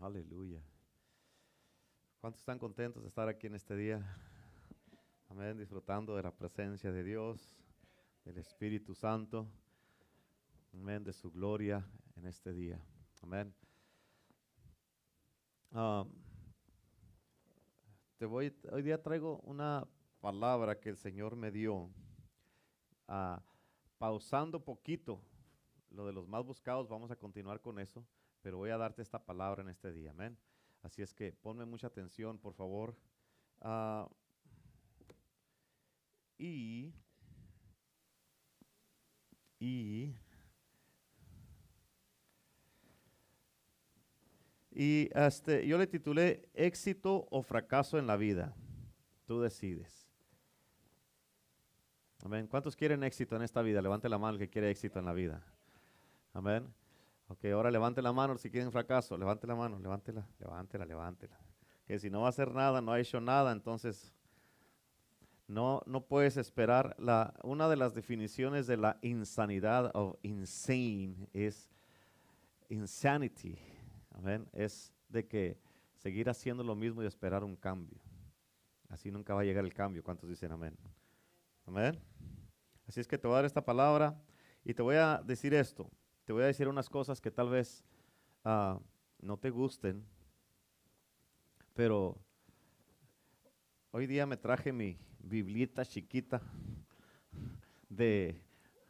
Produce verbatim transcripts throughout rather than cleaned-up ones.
Aleluya. ¿Cuántos están contentos de estar aquí en este día? Amén, disfrutando de la presencia de Dios, del Espíritu Santo. Amén, de su gloria en este día. Amén. Um, te voy, hoy día traigo una palabra que el Señor me dio, uh, pausando poquito lo de los más buscados. Vamos a continuar con eso, pero voy a darte esta palabra en este día. Amén. Así es que ponme mucha atención, por favor. Uh, y, y, y este, yo le titulé Éxito o fracaso en la vida. Tú decides. Amén. ¿Cuántos quieren éxito en esta vida? Levante la mano el que quiere éxito en la vida. Amén. Ok, ahora levante la mano si quieren fracaso. Levante la mano, levántela, levántela, levántela. Que si no va a hacer nada, no ha hecho nada, entonces no, no puedes esperar. La, una de las definiciones de la insanidad o insane es insanity. Amén. Es de que seguir haciendo lo mismo y esperar un cambio. Así nunca va a llegar el cambio. ¿Cuántos dicen amén? Amén. Así es que te voy a dar esta palabra y te voy a decir esto. Te voy a decir unas cosas que tal vez uh, no te gusten, pero hoy día me traje mi biblita chiquita de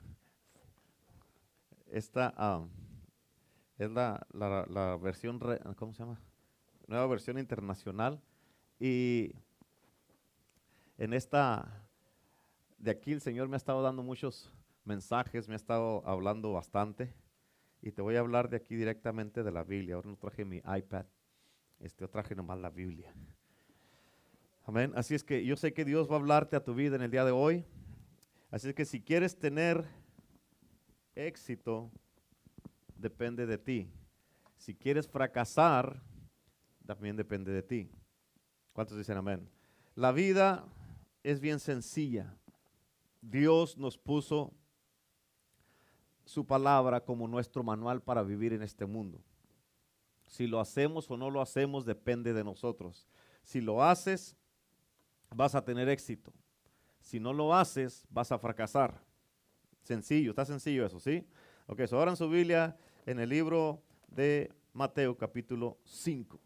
esta, uh, es la, la, la versión, re, ¿cómo se llama? Nueva versión internacional. Y en esta, de aquí el Señor me ha estado dando muchos mensajes, me ha estado hablando bastante. Y te voy a hablar de aquí directamente de la Biblia. Ahora no traje mi iPad, este, yo traje nomás la Biblia. Amén. Así es que yo sé que Dios va a hablarte a tu vida en el día de hoy. Así es que si quieres tener éxito, depende de ti. Si quieres fracasar, también depende de ti. ¿Cuántos dicen amén? La vida es bien sencilla. Dios nos puso su palabra como nuestro manual para vivir en este mundo. Si lo hacemos o no lo hacemos depende de nosotros. Si lo haces, vas a tener éxito. Si no lo haces, vas a fracasar. Sencillo, está sencillo eso, ¿sí? Ok, so ahora en su Biblia, en el libro de Mateo capítulo cinco.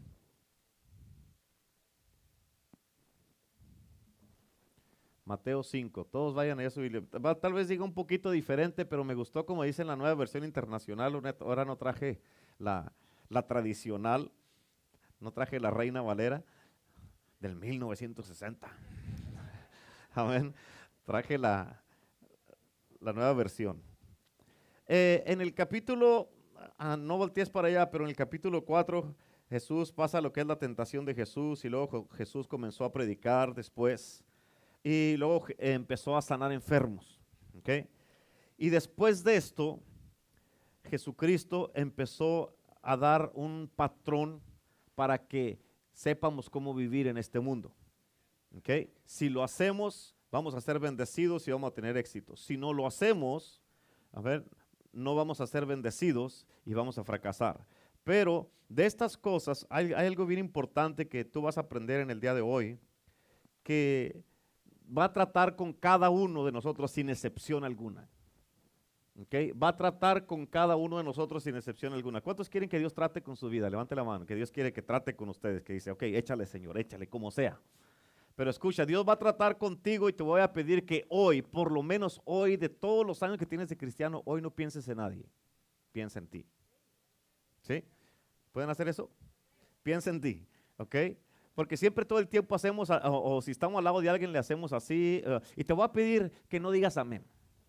Mateo cinco, todos vayan a su Biblia. Tal vez diga un poquito diferente, pero me gustó como dice en la nueva versión internacional. Ahora no traje la, la tradicional, no traje la Reina Valera del mil novecientos sesenta. Amén. Traje la, la nueva versión. Eh, en el capítulo, ah, no voltees para allá, pero en el capítulo cuatro, Jesús pasa lo que es la tentación de Jesús y luego Jesús comenzó a predicar después. Y luego eh, empezó a sanar enfermos, ¿ok? Y después de esto, Jesucristo empezó a dar un patrón para que sepamos cómo vivir en este mundo, ¿ok? Si lo hacemos, vamos a ser bendecidos y vamos a tener éxito. Si no lo hacemos, a ver, no vamos a ser bendecidos y vamos a fracasar. Pero de estas cosas, hay, hay algo bien importante que tú vas a aprender en el día de hoy, que va a tratar con cada uno de nosotros sin excepción alguna. ¿Okay? Va a tratar con cada uno de nosotros sin excepción alguna. ¿Cuántos quieren que Dios trate con su vida? Levante la mano, que Dios quiere que trate con ustedes, que dice, ok, échale Señor, échale como sea. Pero escucha, Dios va a tratar contigo y te voy a pedir que hoy, por lo menos hoy, de todos los años que tienes de cristiano, hoy no pienses en nadie, piensa en ti. ¿Sí? ¿Pueden hacer eso? Piensa en ti, ¿ok? Porque siempre todo el tiempo hacemos, o, o si estamos al lado de alguien le hacemos así, uh, y te voy a pedir que no digas amén.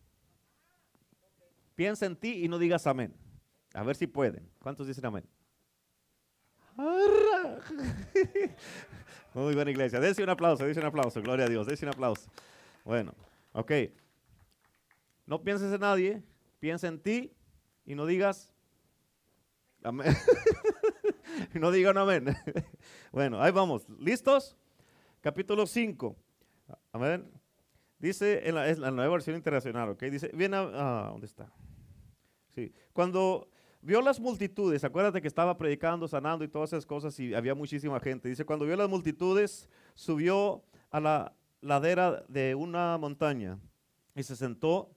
Piensa en ti y no digas amén. A ver si pueden. ¿Cuántos dicen amén? Muy buena iglesia. Dense un aplauso, dense un aplauso. Gloria a Dios, dense un aplauso. Bueno, ok. No pienses en nadie, piensa en ti y no digas amén. Y no digan amén. Bueno, ahí vamos. ¿Listos? Capítulo cinco. Amén. Dice, en la, es la nueva versión internacional, ¿ok? Dice, viene a, ah, ¿dónde está? Sí. Cuando vio las multitudes, acuérdate que estaba predicando, sanando y todas esas cosas y había muchísima gente. Dice, cuando vio las multitudes, subió a la ladera de una montaña y se sentó.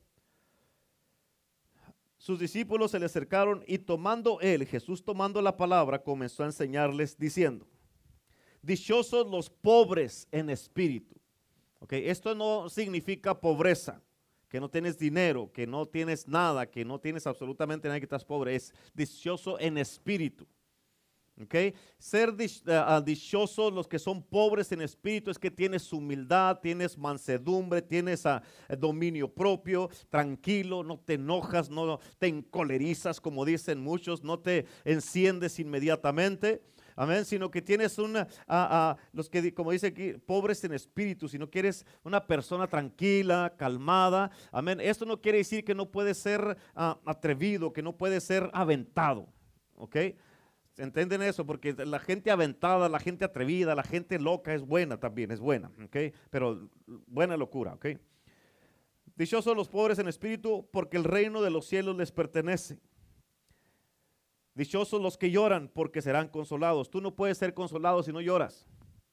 Sus discípulos se le acercaron y tomando él, Jesús tomando la palabra, comenzó a enseñarles diciendo, dichosos los pobres en espíritu. Okay, esto no significa pobreza, que no tienes dinero, que no tienes nada, que no tienes absolutamente nada, que estás pobre. Es dichoso en espíritu. Okay. Ser uh, dichosos los que son pobres en espíritu es que tienes humildad, tienes mansedumbre, tienes uh, dominio propio, tranquilo, no te enojas, no te encolerizas como dicen muchos, no te enciendes inmediatamente. Amén, sino que tienes una, uh, uh, los que como dice aquí, pobres en espíritu, sino que eres una persona tranquila, calmada. Amén, esto no quiere decir que no puedes ser uh, atrevido, que no puedes ser aventado. Ok. ¿Entienden eso? Porque la gente aventada, la gente atrevida, la gente loca es buena también, es buena, ¿ok? Pero buena locura, ¿ok? Dichosos los pobres en espíritu, porque el reino de los cielos les pertenece. Dichosos los que lloran, porque serán consolados. Tú no puedes ser consolado si no lloras.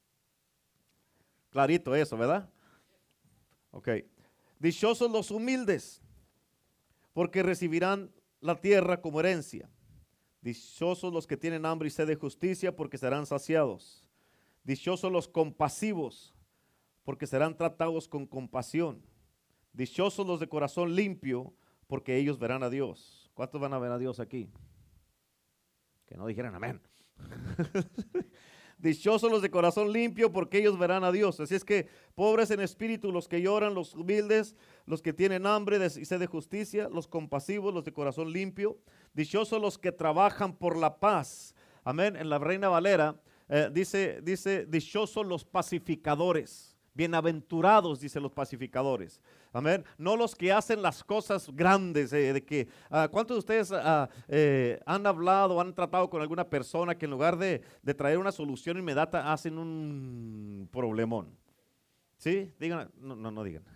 Clarito eso, ¿verdad? Ok. Dichosos los humildes, porque recibirán la tierra como herencia. Dichosos los que tienen hambre y sed de justicia, porque serán saciados. Dichosos los compasivos, porque serán tratados con compasión. Dichosos los de corazón limpio, porque ellos verán a Dios. ¿Cuántos van a ver a Dios aquí? Que no dijeran amén. Dichosos los de corazón limpio, porque ellos verán a Dios. Así es que pobres en espíritu, los que lloran, los humildes, los que tienen hambre y sed de justicia, los compasivos, los de corazón limpio. Dichosos los que trabajan por la paz. Amén. En la Reina Valera eh, dice, dice, dichosos los pacificadores. Bienaventurados, dice los pacificadores. Amén. No los que hacen las cosas grandes. Eh, de que, uh, ¿Cuántos de ustedes uh, eh, han hablado, han tratado con alguna persona que en lugar de, de traer una solución inmediata hacen un problemón? ¿Sí? Digan, no, no, no digan.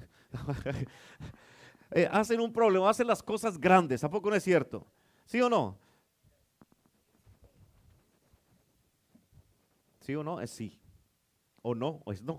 eh, hacen un problema, hacen las cosas grandes. ¿A poco no es cierto? ¿Sí o no? ¿Sí o no? Es sí. O no, o es no.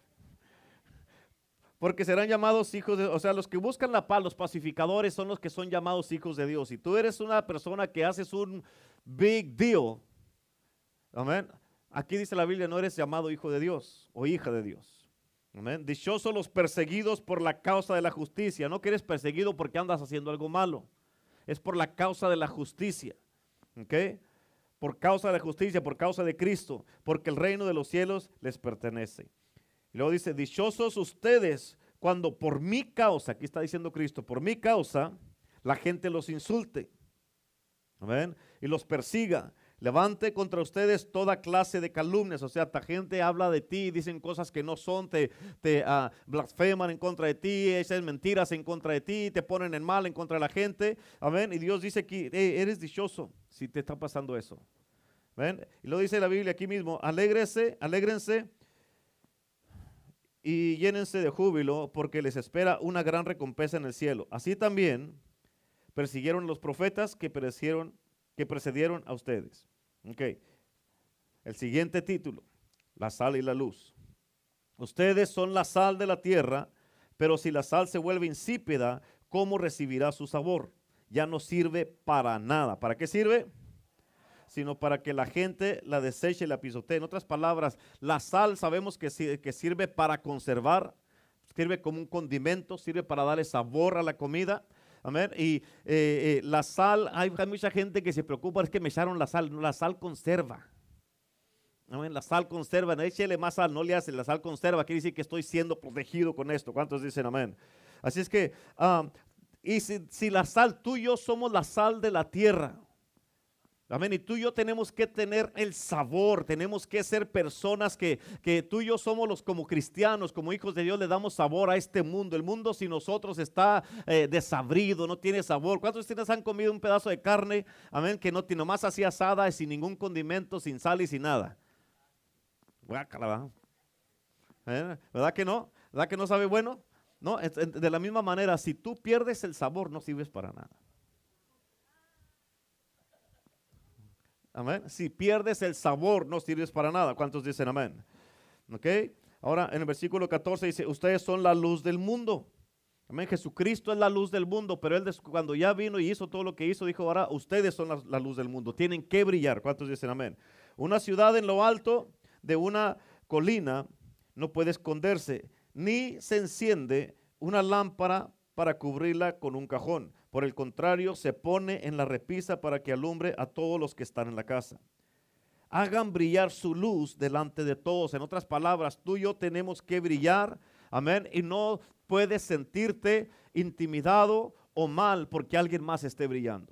Porque serán llamados hijos de, o sea, los que buscan la paz, los pacificadores son los que son llamados hijos de Dios. Si tú eres una persona que haces un big deal, amén, aquí dice la Biblia, no eres llamado hijo de Dios o hija de Dios. Amén. Dichosos los perseguidos por la causa de la justicia. No que eres perseguido porque andas haciendo algo malo. Es por la causa de la justicia. ¿Ok? Por causa de la justicia, por causa de Cristo. Porque el reino de los cielos les pertenece. Y luego dice, dichosos ustedes cuando por mi causa, aquí está diciendo Cristo, por mi causa, la gente los insulte. Amén. Y los persiga. Levante contra ustedes toda clase de calumnias. O sea, esta gente habla de ti, dicen cosas que no son, te, te uh, blasfeman en contra de ti, echan mentiras en contra de ti, te ponen en mal en contra de la gente. Amén. Y Dios dice que hey, eres dichoso si te está pasando eso. Amén. Y lo dice la Biblia aquí mismo, alégrese, alégrense y llénense de júbilo, porque les espera una gran recompensa en el cielo. Así también persiguieron los profetas que precedieron, que precedieron a ustedes. Okay. El siguiente título, la sal y la luz. Ustedes son la sal de la tierra, pero si la sal se vuelve insípida, ¿cómo recibirá su sabor? Ya no sirve para nada. ¿Para qué sirve? Sino para que la gente la deseche y la pisotee. En otras palabras, la sal sabemos que, que sirve para conservar, sirve como un condimento, sirve para darle sabor a la comida. Amén. Y eh, eh, la sal, hay, hay mucha gente que se preocupa, es que me echaron la sal. No, la sal conserva. Amén. La sal conserva, no échele más sal, no le hace, la sal conserva, quiere decir que estoy siendo protegido con esto. ¿Cuántos dicen amén? Así es que, um, y si, si la sal, tú y yo somos la sal de la tierra. Amén. Y tú y yo tenemos que tener el sabor, tenemos que ser personas que, que tú y yo somos los como cristianos, como hijos de Dios, le damos sabor a este mundo. El mundo sin nosotros está eh, desabrido, no tiene sabor. ¿Cuántos de ustedes han comido un pedazo de carne? Amén, que no tiene más así asada, sin ningún condimento, sin sal y sin nada. Guácala, ¿eh? ¿Verdad que no? ¿Verdad que no sabe bueno? No, de la misma manera, si tú pierdes el sabor, no sirves para nada. Amén. Si pierdes el sabor, no sirves para nada. ¿Cuántos dicen amén? Ok. Ahora en el versículo catorce dice, ustedes son la luz del mundo. Amén. Jesucristo es la luz del mundo, pero Él cuando ya vino y hizo todo lo que hizo, dijo, ahora ustedes son la, la luz del mundo. Tienen que brillar. ¿Cuántos dicen amén? Una ciudad en lo alto de una colina no puede esconderse, ni se enciende una lámpara para cubrirla con un cajón. Por el contrario, se pone en la repisa para que alumbre a todos los que están en la casa. Hagan brillar su luz delante de todos. En otras palabras, tú y yo tenemos que brillar, amén, y no puedes sentirte intimidado o mal porque alguien más esté brillando.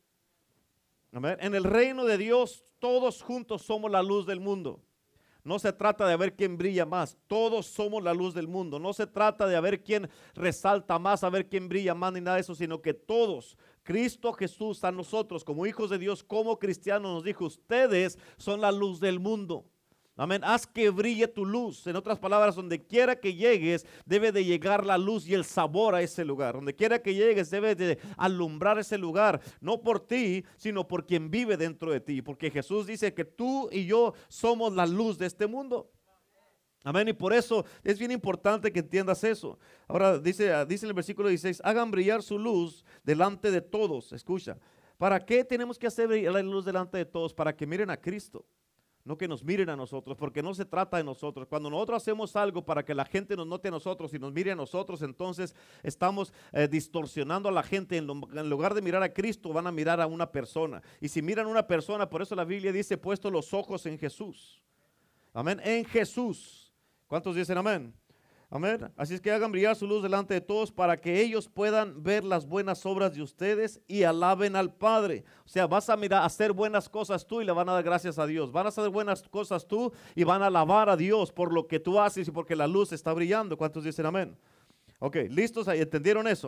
Amén. En el reino de Dios, todos juntos somos la luz del mundo. No se trata de ver quién brilla más, todos somos la luz del mundo. No se trata de ver quién resalta más, a ver quién brilla más, ni nada de eso, sino que todos, Cristo Jesús a nosotros, como hijos de Dios, como cristianos, nos dijo, ustedes son la luz del mundo. Amén, haz que brille tu luz. En otras palabras, donde quiera que llegues, debe de llegar la luz y el sabor a ese lugar. Donde quiera que llegues, debe de alumbrar ese lugar, no por ti, sino por quien vive dentro de ti. Porque Jesús dice que tú y yo somos la luz de este mundo. Amén, y por eso es bien importante que entiendas eso. Ahora dice, dice en el versículo dieciséis, hagan brillar su luz delante de todos. Escucha, ¿para qué tenemos que hacer brillar la luz delante de todos? Para que miren a Cristo. No que nos miren a nosotros, porque no se trata de nosotros. Cuando nosotros hacemos algo para que la gente nos note a nosotros y nos mire a nosotros, entonces estamos eh, distorsionando a la gente. En, lo, en lugar de mirar a Cristo, van a mirar a una persona. Y si miran a una persona, por eso la Biblia dice, puesto los ojos en Jesús. Amén, en Jesús. ¿Cuántos dicen amén? Amén. Así es que hagan brillar su luz delante de todos para que ellos puedan ver las buenas obras de ustedes y alaben al Padre. O sea, vas a mirar, a hacer buenas cosas tú y le van a dar gracias a Dios. Van a hacer buenas cosas tú y van a alabar a Dios por lo que tú haces y porque la luz está brillando. ¿Cuántos dicen amén? Ok, ¿listos? Ahí ¿entendieron eso?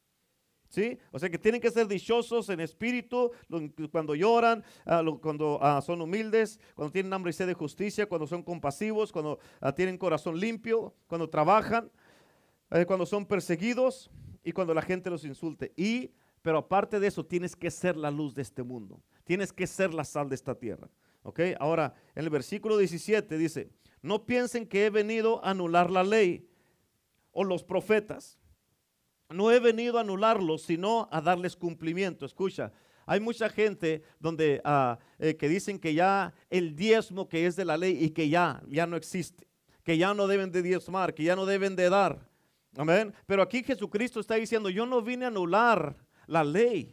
¿Sí? O sea que tienen que ser dichosos en espíritu cuando lloran, uh, cuando uh, son humildes, cuando tienen hambre y sed de justicia, cuando son compasivos, cuando uh, tienen corazón limpio, cuando trabajan, uh, cuando son perseguidos y cuando la gente los insulte. Y, pero aparte de eso, tienes que ser la luz de este mundo. Tienes que ser la sal de esta tierra. ¿Ok? Ahora, en el versículo diecisiete dice, no piensen que he venido a anular la ley o los profetas. No he venido a anularlos, sino a darles cumplimiento. Escucha, hay mucha gente donde uh, eh, que dicen que ya el diezmo que es de la ley y que ya, ya no existe, que ya no deben de diezmar, que ya no deben de dar. Amén. Pero aquí Jesucristo está diciendo, yo no vine a anular la ley.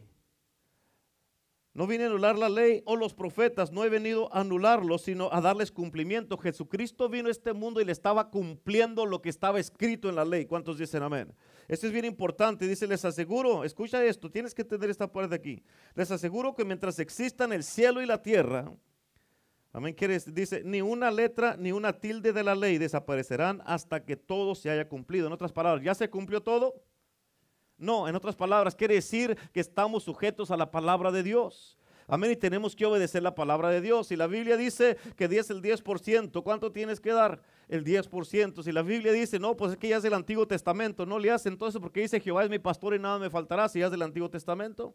No vine a anular la ley o los profetas, no he venido a anularlos, sino a darles cumplimiento. Jesucristo vino a este mundo y le estaba cumpliendo lo que estaba escrito en la ley. ¿Cuántos dicen amén? Esto es bien importante, dice, les aseguro, escucha esto, tienes que tener esta parte aquí. Les aseguro que mientras existan el cielo y la tierra, amén, dice, ni una letra ni una tilde de la ley desaparecerán hasta que todo se haya cumplido. En otras palabras, ¿ya se cumplió todo? No, en otras palabras, quiere decir que estamos sujetos a la palabra de Dios. Amén, y tenemos que obedecer la palabra de Dios. Si la Biblia dice que diez el diez por ciento, ¿cuánto tienes que dar? El diez por ciento. Si la Biblia dice, no, pues es que ya es del Antiguo Testamento, no le hace entonces porque dice Jehová es mi pastor y nada me faltará, si ya es del Antiguo Testamento.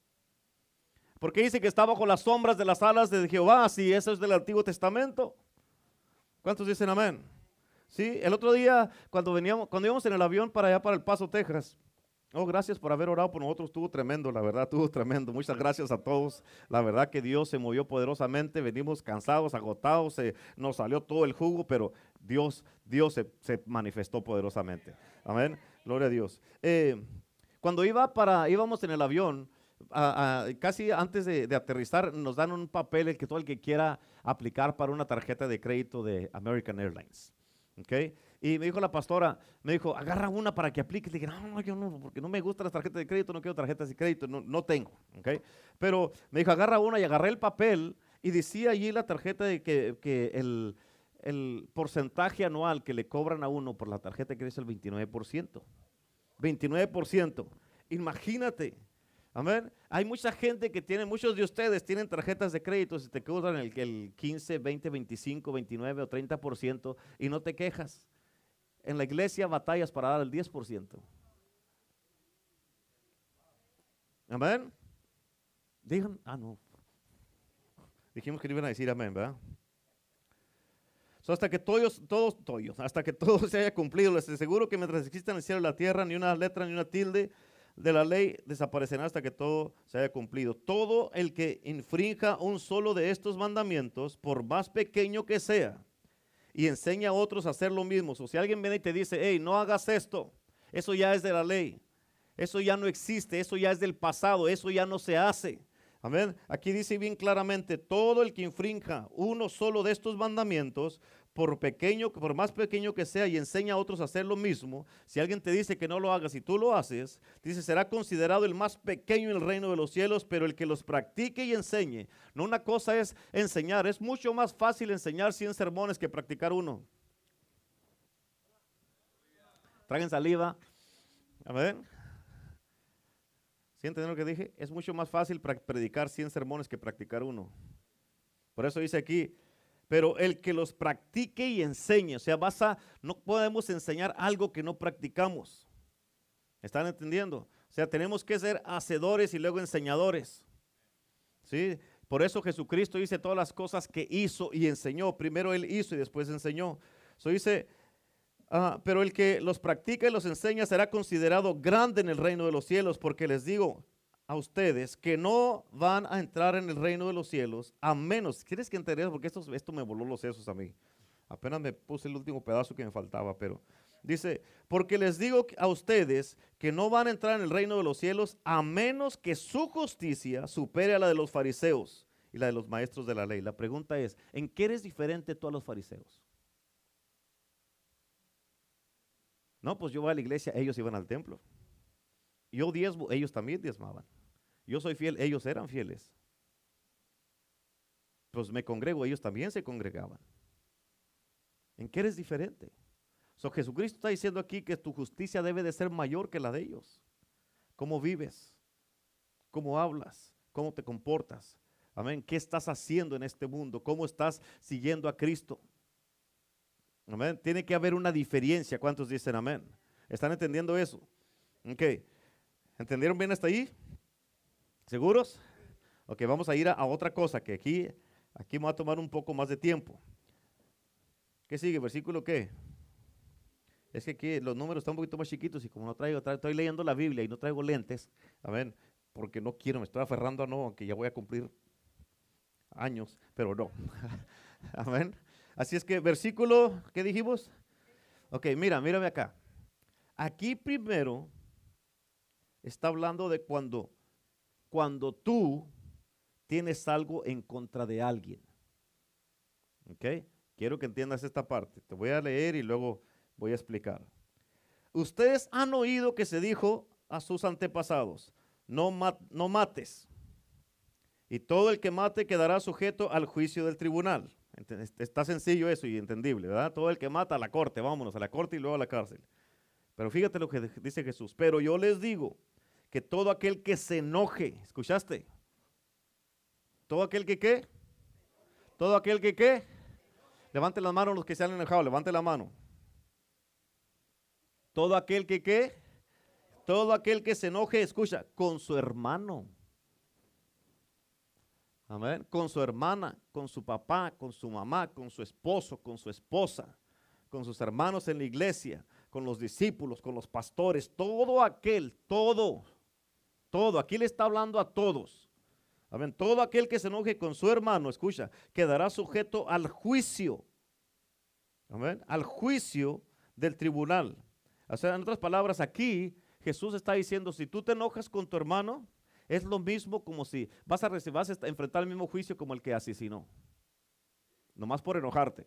Porque dice que está bajo las sombras de las alas de Jehová, si eso es del Antiguo Testamento. ¿Cuántos dicen amén? Sí, el otro día cuando veníamos, cuando íbamos en el avión para allá para El Paso, Texas. Oh, gracias por haber orado por nosotros, estuvo tremendo, la verdad, estuvo tremendo. Muchas gracias a todos. La verdad que Dios se movió poderosamente, venimos cansados, agotados, se, nos salió todo el jugo, pero Dios, Dios se, se manifestó poderosamente. Amén, gloria a Dios. Eh, cuando iba para, íbamos en el avión, a, a, casi antes de, de aterrizar, nos dan un papel el que todo el que quiera aplicar para una tarjeta de crédito de American Airlines. ¿Ok? Y me dijo la pastora, me dijo, agarra una para que aplique. Le dije, no, no, yo no, porque no me gustan las tarjetas de crédito, no quiero tarjetas de crédito, no, no tengo. ¿Okay? Pero me dijo, agarra una y agarré el papel y decía allí la tarjeta de que, que el, el porcentaje anual que le cobran a uno por la tarjeta de crédito es el veintinueve por ciento. veintinueve por ciento. Imagínate. Amén. Hay mucha gente que tiene, muchos de ustedes tienen tarjetas de crédito y te cobran el, el quince, veinte, veinticinco, veintinueve o treinta por ciento y no te quejas. En la iglesia batallas para dar el diez por ciento. Amén. Digan, ah no. Dijimos que no iban a decir amén, ¿verdad? So, hasta que todos, todos, todos, hasta que todo se haya cumplido, les aseguro que mientras existan el cielo y la tierra, ni una letra ni una tilde de la ley desaparecerá hasta que todo se haya cumplido. Todo el que infrinja un solo de estos mandamientos, por más pequeño que sea, y enseña a otros a hacer lo mismo. O si alguien viene y te dice, hey, no hagas esto, eso ya es de la ley, eso ya no existe, eso ya es del pasado, eso ya no se hace. Amén. Aquí dice bien claramente, todo el que infrinja uno solo de estos mandamientos, por pequeño, por más pequeño que sea, y enseña a otros a hacer lo mismo, si alguien te dice que no lo hagas y tú lo haces, dice, será considerado el más pequeño en el reino de los cielos, pero el que los practique y enseñe. No, una cosa es enseñar, es mucho más fácil enseñar cien sermones que practicar uno. Traguen saliva. Amén. ¿Sí entendieron lo que dije? Es mucho más fácil predicar cien sermones que practicar uno. Por eso dice aquí, pero el que los practique y enseñe. O sea, vas a, no podemos enseñar algo que no practicamos. ¿Están entendiendo? O sea, tenemos que ser hacedores y luego enseñadores. ¿Sí? Por eso Jesucristo dice todas las cosas que hizo y enseñó. Primero Él hizo y después enseñó. Eso dice... Uh, pero el que los practica y los enseña será considerado grande en el reino de los cielos, porque les digo a ustedes que no van a entrar en el reino de los cielos a menos, ¿quieres que entendas? Porque esto, esto me voló los sesos a mí. Apenas me puse el último pedazo que me faltaba, pero dice, porque les digo a ustedes que no van a entrar en el reino de los cielos a menos que su justicia supere a la de los fariseos y la de los maestros de la ley. La pregunta es, ¿en qué eres diferente tú a los fariseos? No, pues yo voy a la iglesia, ellos iban al templo. Yo diezmo, ellos también diezmaban. Yo soy fiel, ellos eran fieles. Pues me congrego, ellos también se congregaban. ¿En qué eres diferente? So, Jesucristo está diciendo aquí que tu justicia debe de ser mayor que la de ellos. ¿Cómo vives? ¿Cómo hablas? ¿Cómo te comportas? Amén. ¿Qué estás haciendo en este mundo? ¿Cómo estás siguiendo a Cristo? Amén. Tiene que haber una diferencia. ¿Cuántos dicen amén? ¿Están entendiendo eso? Ok. ¿Entendieron bien hasta ahí? ¿Seguros? Ok, vamos a ir a, a otra cosa que aquí, aquí me va a tomar un poco más de tiempo. ¿Qué sigue? ¿Versículo qué? Es que aquí los números están un poquito más chiquitos y como no traigo, traigo estoy leyendo la Biblia y no traigo lentes, amén, porque no quiero, me estoy aferrando a no, aunque ya voy a cumplir años, pero no. Amén. Así es que versículo, ¿qué dijimos? Ok, mira, mírame acá. Aquí primero está hablando de cuando, cuando tú tienes algo en contra de alguien. Ok, quiero que entiendas esta parte. Te voy a leer y luego voy a explicar. Ustedes han oído que se dijo a sus antepasados, no, mat, no mates. Y todo el que mate quedará sujeto al juicio del tribunal. Está sencillo eso y entendible, ¿verdad? Todo el que mata a la corte, vámonos a la corte y luego a la cárcel. Pero fíjate lo que dice Jesús. Pero yo les digo que todo aquel que se enoje, ¿escuchaste? Todo aquel que ¿qué? Todo aquel que ¿qué? Levante las manos los que se han enojado, levante la mano. Todo aquel que ¿qué? Todo aquel que se enoje, escucha, con su hermano. Amén. Con su hermana, con su papá, con su mamá, con su esposo, con su esposa, con sus hermanos en la iglesia, con los discípulos, con los pastores, todo aquel, todo, todo, aquí le está hablando a todos. Amén. Todo aquel que se enoje con su hermano, escucha, quedará sujeto al juicio. Amén. Al juicio del tribunal. O sea, en otras palabras, aquí Jesús está diciendo, si tú te enojas con tu hermano, es lo mismo como si vas a, recibir, vas a enfrentar el mismo juicio como el que asesinó. Nomás por enojarte.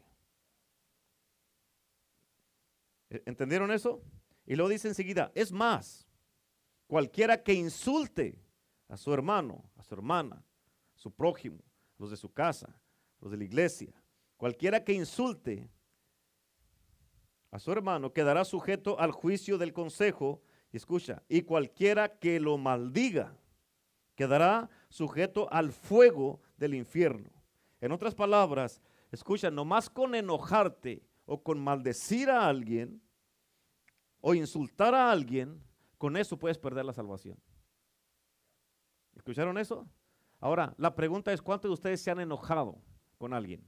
¿Entendieron eso? Y luego dice enseguida, es más, cualquiera que insulte a su hermano, a su hermana, a su prójimo, los de su casa, los de la iglesia, cualquiera que insulte a su hermano quedará sujeto al juicio del consejo. Y escucha, y cualquiera que lo maldiga quedará sujeto al fuego del infierno. En otras palabras, escucha, nomás con enojarte o con maldecir a alguien o insultar a alguien, con eso puedes perder la salvación. ¿Escucharon eso? Ahora, la pregunta es, ¿cuántos de ustedes se han enojado con alguien?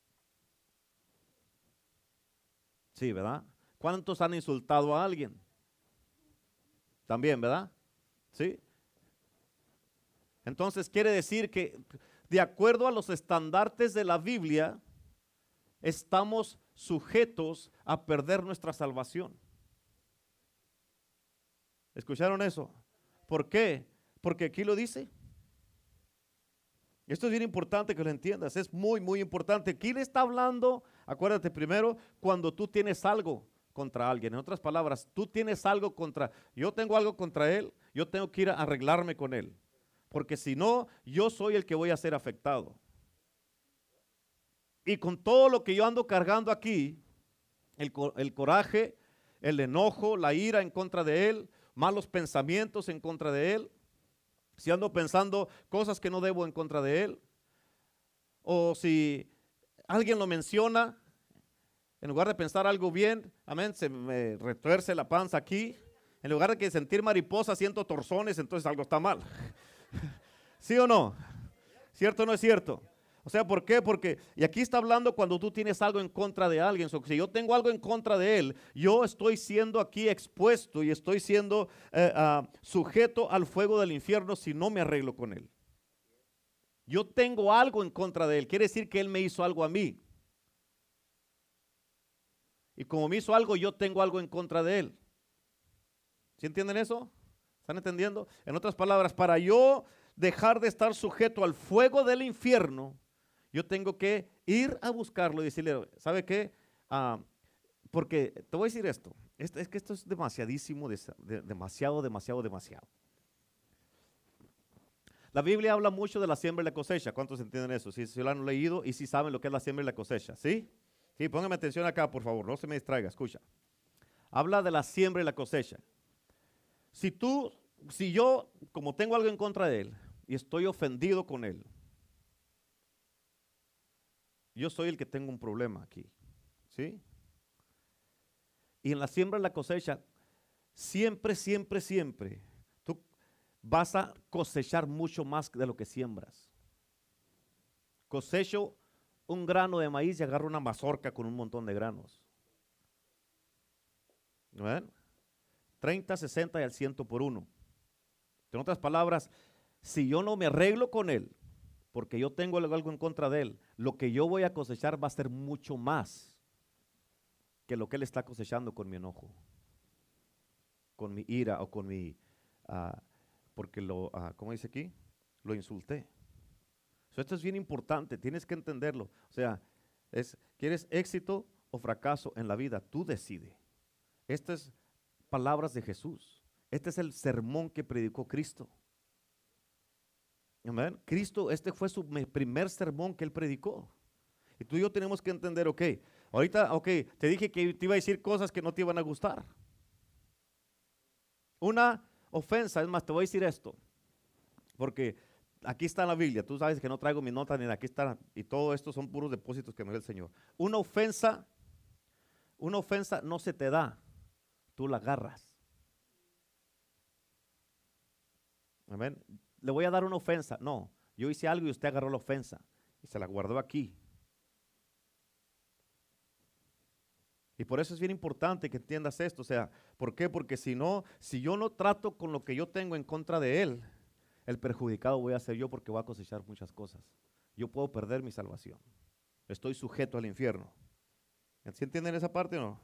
Sí, ¿verdad? ¿Cuántos han insultado a alguien? También, ¿verdad? Sí. Entonces quiere decir que de acuerdo a los estandartes de la Biblia, estamos sujetos a perder nuestra salvación. ¿Escucharon eso? ¿Por qué? Porque aquí lo dice. Esto es bien importante que lo entiendas, es muy, muy importante. Aquí le está hablando, acuérdate primero, cuando tú tienes algo contra alguien. En otras palabras, tú tienes algo contra, yo tengo algo contra él, yo tengo que ir a arreglarme con él. Porque si no, yo soy el que voy a ser afectado. Y con todo lo que yo ando cargando aquí, el, el coraje, el enojo, la ira en contra de él, malos pensamientos en contra de él, si ando pensando cosas que no debo en contra de él, o si alguien lo menciona, en lugar de pensar algo bien, amén, se me retuerce la panza aquí, en lugar de que sentir mariposas, siento torzones, entonces algo está mal. ¿Sí o no? ¿Cierto o no es cierto? O sea, ¿por qué? Porque, y aquí está hablando cuando tú tienes algo en contra de alguien. So, si yo tengo algo en contra de él, yo estoy siendo aquí expuesto y estoy siendo eh, uh, sujeto al fuego del infierno si no me arreglo con él. Yo tengo algo en contra de él, quiere decir que él me hizo algo a mí. Y como me hizo algo, yo tengo algo en contra de él. ¿Sí entienden eso? ¿Están entendiendo? En otras palabras, para yo dejar de estar sujeto al fuego del infierno, yo tengo que ir a buscarlo y decirle, ¿sabe qué? Uh, porque te voy a decir esto, es, es que esto es demasiadísimo, de, de, demasiado, demasiado, demasiado. La Biblia habla mucho de la siembra y la cosecha. ¿Cuántos entienden eso? Si, si lo han leído y si saben lo que es la siembra y la cosecha, ¿sí? Sí, póngame atención acá, por favor, no se me distraiga, escucha. Habla de la siembra y la cosecha. Si tú, si yo, como tengo algo en contra de él y estoy ofendido con él, yo soy el que tengo un problema aquí, ¿sí? Y en la siembra y la cosecha, siempre, siempre, siempre, tú vas a cosechar mucho más de lo que siembras. Cosecho un grano de maíz y agarro una mazorca con un montón de granos. ¿Ven? treinta, sesenta y al ciento por uno. En otras palabras, si yo no me arreglo con él, porque yo tengo algo en contra de él, lo que yo voy a cosechar va a ser mucho más que lo que él está cosechando con mi enojo, con mi ira o con mi, uh, porque lo, uh, ¿cómo dice aquí? Lo insulté. So, esto es bien importante, tienes que entenderlo. O sea, es, ¿quieres éxito o fracaso en la vida? Tú decides. Estas es palabras de Jesús. Este es el sermón que predicó Cristo. Amén. Cristo, este fue su primer sermón que él predicó. Y tú y yo tenemos que entender, ok, ahorita, ok, te dije que te iba a decir cosas que no te iban a gustar. Una ofensa, es más, te voy a decir esto, porque aquí está en la Biblia, tú sabes que no traigo mi nota ni aquí está, y todo esto son puros depósitos que me dio el Señor. Una ofensa, una ofensa no se te da, tú la agarras. Amén. Le voy a dar una ofensa. No, yo hice algo y usted agarró la ofensa y se la guardó aquí. Y por eso es bien importante que entiendas esto. O sea, ¿por qué? Porque si no, si yo no trato con lo que yo tengo en contra de él, el perjudicado voy a ser yo porque voy a cosechar muchas cosas. Yo puedo perder mi salvación. Estoy sujeto al infierno. ¿Sí entienden esa parte o no?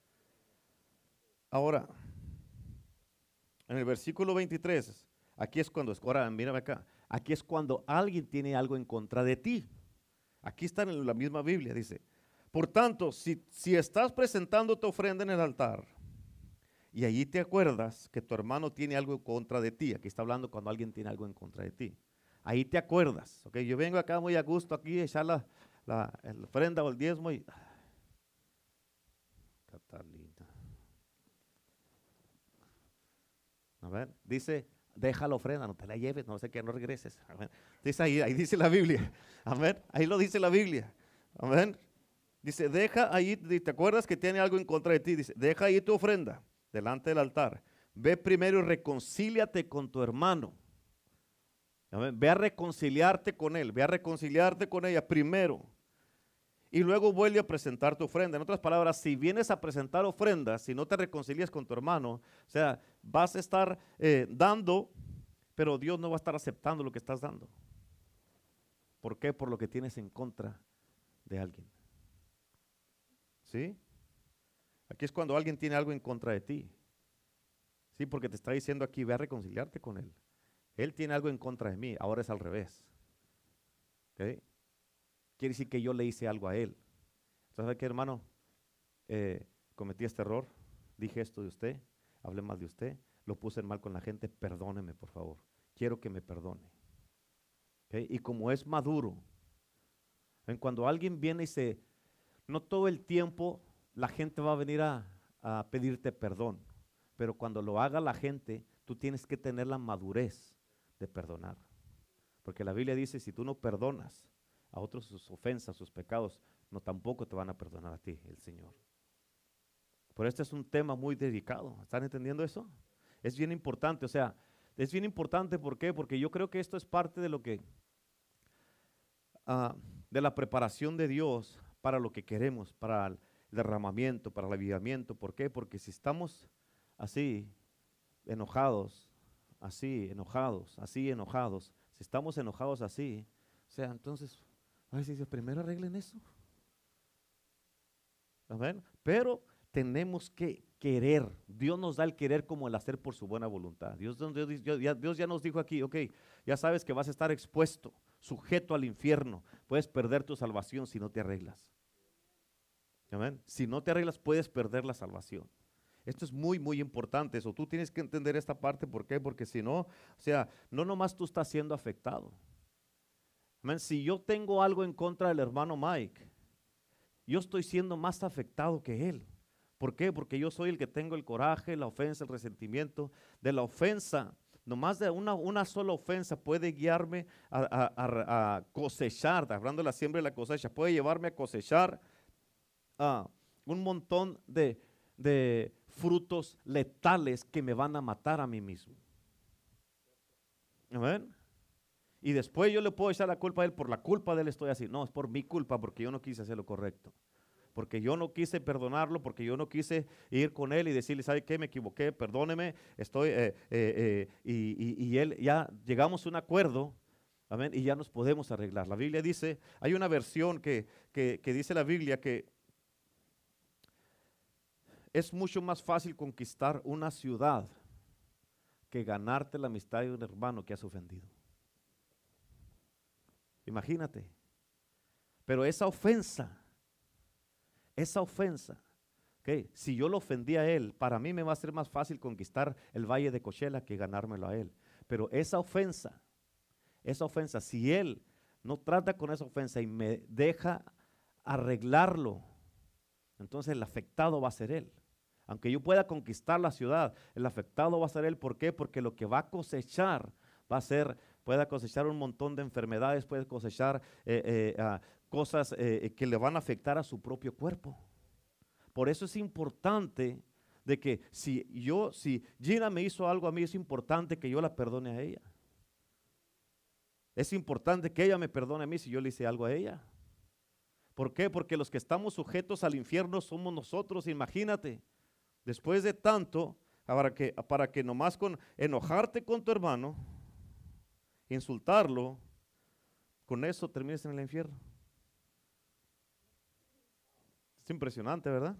Ahora, en el versículo veintitrés, aquí es cuando, ahora mírame acá, aquí es cuando alguien tiene algo en contra de ti. Aquí está en la misma Biblia, dice, por tanto, si, si estás presentando tu ofrenda en el altar y allí te acuerdas que tu hermano tiene algo en contra de ti, aquí está hablando cuando alguien tiene algo en contra de ti, ahí te acuerdas, ok, yo vengo acá muy a gusto aquí a echar la, la, la ofrenda o el diezmo y, Catalina, a ver, dice, deja la ofrenda, no te la lleves, no sé qué, no regreses, amén. Dice ahí, ahí dice la Biblia, amén, ahí lo dice la Biblia, amén. Dice, deja ahí, ¿te acuerdas que tiene algo en contra de ti? Dice, deja ahí tu ofrenda delante del altar. Ve primero y reconcíliate con tu hermano. Amén. Ve a reconciliarte con él, ve a reconciliarte con ella primero. Y luego vuelve a presentar tu ofrenda. En otras palabras, si vienes a presentar ofrendas, si no te reconcilias con tu hermano, o sea, vas a estar eh, dando, pero Dios no va a estar aceptando lo que estás dando. ¿Por qué? Por lo que tienes en contra de alguien. ¿Sí? Aquí es cuando alguien tiene algo en contra de ti. Sí, porque te está diciendo aquí, ve a reconciliarte con él. Él tiene algo en contra de mí, ahora es al revés. ¿Okay? Quiere decir que yo le hice algo a él. ¿Sabes qué, hermano? Eh, cometí este error, dije esto de usted, hablé mal de usted, lo puse en mal con la gente, perdóneme por favor. Quiero que me perdone. ¿Okay? Y como es maduro, en cuando alguien viene y se, no todo el tiempo la gente va a venir a, a pedirte perdón, pero cuando lo haga la gente, tú tienes que tener la madurez de perdonar. Porque la Biblia dice, si tú no perdonas a otros sus ofensas, sus pecados, no tampoco te van a perdonar a ti, el Señor. Pero este es un tema muy delicado. ¿Están entendiendo eso? Es bien importante, o sea, es bien importante, ¿por qué? Porque yo creo que esto es parte de lo que, uh, de la preparación de Dios para lo que queremos, para el derramamiento, para el avivamiento. ¿Por qué? Porque si estamos así, enojados, así, enojados, así, enojados, si estamos enojados así, o sea, entonces, ay, si primero arreglen eso. ¿Amén? Pero tenemos que querer. Dios nos da el querer como el hacer por su buena voluntad. Dios, Dios, Dios, ya, Dios ya nos dijo aquí, ok, ya sabes que vas a estar expuesto, sujeto al infierno. Puedes perder tu salvación si no te arreglas. ¿Amén? Si no te arreglas, puedes perder la salvación. Esto es muy, muy importante. Eso tú tienes que entender esta parte. ¿Por qué? Porque si no, o sea, no nomás tú estás siendo afectado. Amén. Si yo tengo algo en contra del hermano Mike, yo estoy siendo más afectado que él. ¿Por qué? Porque yo soy el que tengo el coraje, la ofensa, el resentimiento. De la ofensa, nomás de una, una sola ofensa puede guiarme a, a, a, a cosechar, hablando de la siembra y la cosecha, puede llevarme a cosechar uh, un montón de, de frutos letales que me van a matar a mí mismo. ¿Amén? Y después yo le puedo echar la culpa a él, por la culpa de él estoy así. No, es por mi culpa, porque yo no quise hacer lo correcto. Porque yo no quise perdonarlo, porque yo no quise ir con él y decirle, ¿sabe qué? Me equivoqué, perdóneme, estoy, eh, eh, eh, y, y, y él, ya llegamos a un acuerdo, amén, y ya nos podemos arreglar. La Biblia dice, hay una versión que, que, que dice la Biblia que es mucho más fácil conquistar una ciudad que ganarte la amistad de un hermano que has ofendido. Imagínate. Pero esa ofensa, esa ofensa, okay, si yo lo ofendí a él, para mí me va a ser más fácil conquistar el valle de Coachella que ganármelo a él. Pero esa ofensa, esa ofensa, si él no trata con esa ofensa y me deja arreglarlo, entonces el afectado va a ser él. Aunque yo pueda conquistar la ciudad, el afectado va a ser él. ¿Por qué? Porque lo que va a cosechar va a ser, puede cosechar un montón de enfermedades, puede cosechar eh, eh, uh, cosas eh, que le van a afectar a su propio cuerpo. Por eso es importante de que si yo, si Gina me hizo algo a mí, es importante que yo la perdone a ella. Es importante que ella me perdone a mí si yo le hice algo a ella. ¿Por qué? Porque los que estamos sujetos al infierno somos nosotros, imagínate. Después de tanto, para que, para que nomás con enojarte con tu hermano, insultarlo, con eso termines en el infierno. Es impresionante, ¿verdad?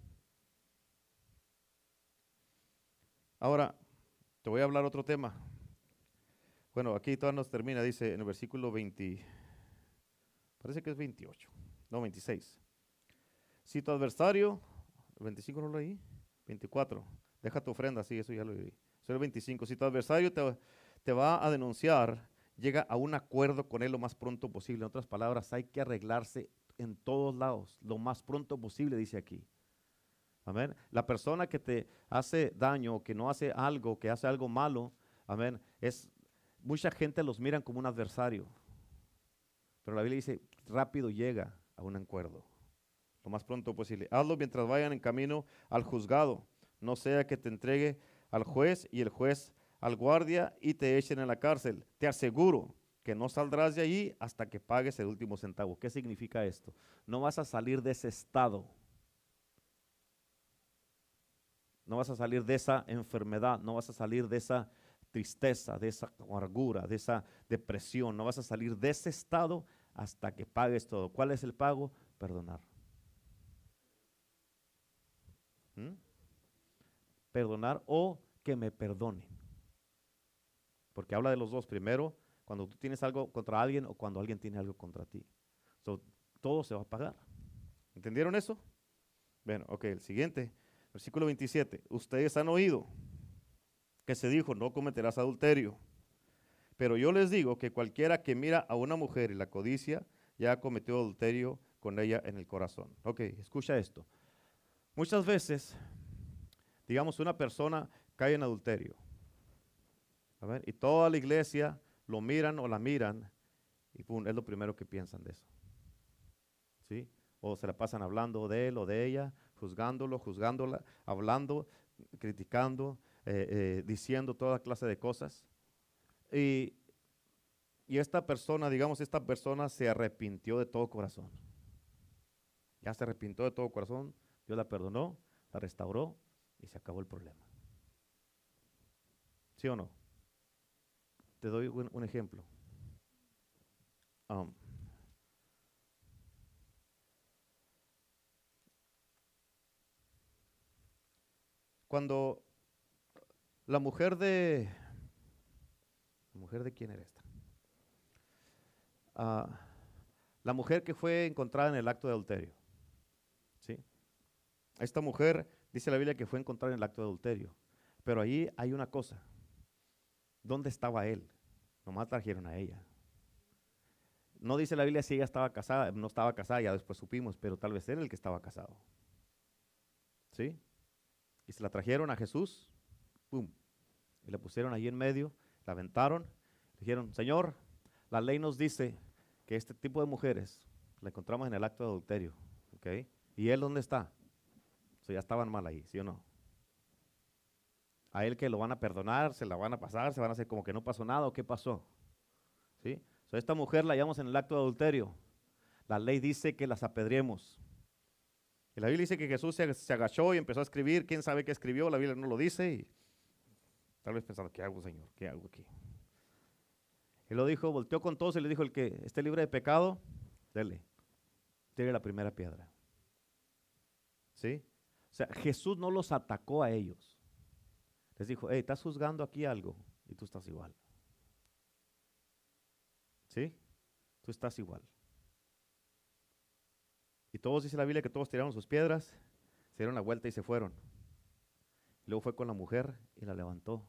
Ahora, te voy a hablar otro tema. Bueno, aquí todavía nos termina, dice en el versículo veinte, parece que es veintiocho, no, veintiséis. Si tu adversario, veinticinco no lo leí, veinticuatro, deja tu ofrenda, sí, eso ya lo leí. Eso es el veinticinco. Si tu adversario te, te va a denunciar, llega a un acuerdo con él lo más pronto posible. En otras palabras, hay que arreglarse en todos lados, lo más pronto posible, dice aquí. Amén. La persona que te hace daño, que no hace algo, que hace algo malo, amén, es, mucha gente los miran como un adversario. Pero la Biblia dice, rápido llega a un acuerdo, lo más pronto posible. Hazlo mientras vayan en camino al juzgado, no sea que te entregue al juez y el juez al guardia y te echen en la cárcel. Te aseguro que no saldrás de allí hasta que pagues el último centavo. ¿Qué significa esto? No vas a salir de ese estado. No vas a salir de esa enfermedad, no vas a salir de esa tristeza, de esa amargura, de esa depresión. No vas a salir de ese estado hasta que pagues todo. ¿Cuál es el pago? Perdonar. ¿Mm? Perdonar o que me perdonen. Porque habla de los dos. Primero, cuando tú tienes algo contra alguien o cuando alguien tiene algo contra ti. So, todo se va a pagar. ¿Entendieron eso? Bueno, ok, el siguiente. Versículo veintisiete. Ustedes han oído que se dijo, no cometerás adulterio. Pero yo les digo que cualquiera que mira a una mujer y la codicia, ya cometió adulterio con ella en el corazón. Ok, escucha esto. Muchas veces, digamos, una persona cae en adulterio. A ver, y toda la iglesia lo miran o la miran y pum, es lo primero que piensan de eso. ¿Sí? O se la pasan hablando de él o de ella, juzgándolo, juzgándola, hablando, criticando, eh, eh, diciendo toda clase de cosas. Y, y esta persona, digamos, esta persona se arrepintió de todo corazón. Ya se arrepintió de todo corazón, Dios la perdonó, la restauró y se acabó el problema. ¿Sí o no? Te doy un, un ejemplo. Um, cuando la mujer de... ¿La mujer de quién era esta? Uh, la mujer que fue encontrada en el acto de adulterio. ¿Sí? Esta mujer, dice la Biblia, que fue encontrada en el acto de adulterio. Pero ahí hay una cosa. ¿Dónde estaba él? Nomás trajeron a ella. No dice la Biblia si ella estaba casada, no estaba casada, ya después supimos, pero tal vez era el que estaba casado. ¿Sí? Y se la trajeron a Jesús, ¡pum! Y la pusieron ahí en medio, la aventaron, dijeron, Señor, la ley nos dice que este tipo de mujeres la encontramos en el acto de adulterio, ¿ok? ¿Y él dónde está? O sea, ya estaban mal ahí, ¿sí o no? A él que lo van a perdonar, se la van a pasar, se van a hacer como que no pasó nada, ¿o qué pasó? ¿Sí? So, esta mujer la hallamos en el acto de adulterio. La ley dice que las apedreemos. Y la Biblia dice que Jesús se, se agachó y empezó a escribir. ¿Quién sabe qué escribió? La Biblia no lo dice. Y tal vez pensando, ¿qué hago, Señor? ¿Qué hago aquí? Él lo dijo, volteó con todos y le dijo, el que esté libre de pecado, dele, tire la primera piedra. ¿Sí? O sea, Jesús no los atacó a ellos. Les dijo, hey, estás juzgando aquí algo y tú estás igual. ¿Sí? Tú estás igual. Y todos, dice la Biblia, que todos tiraron sus piedras, se dieron la vuelta y se fueron. Y luego fue con la mujer y la levantó.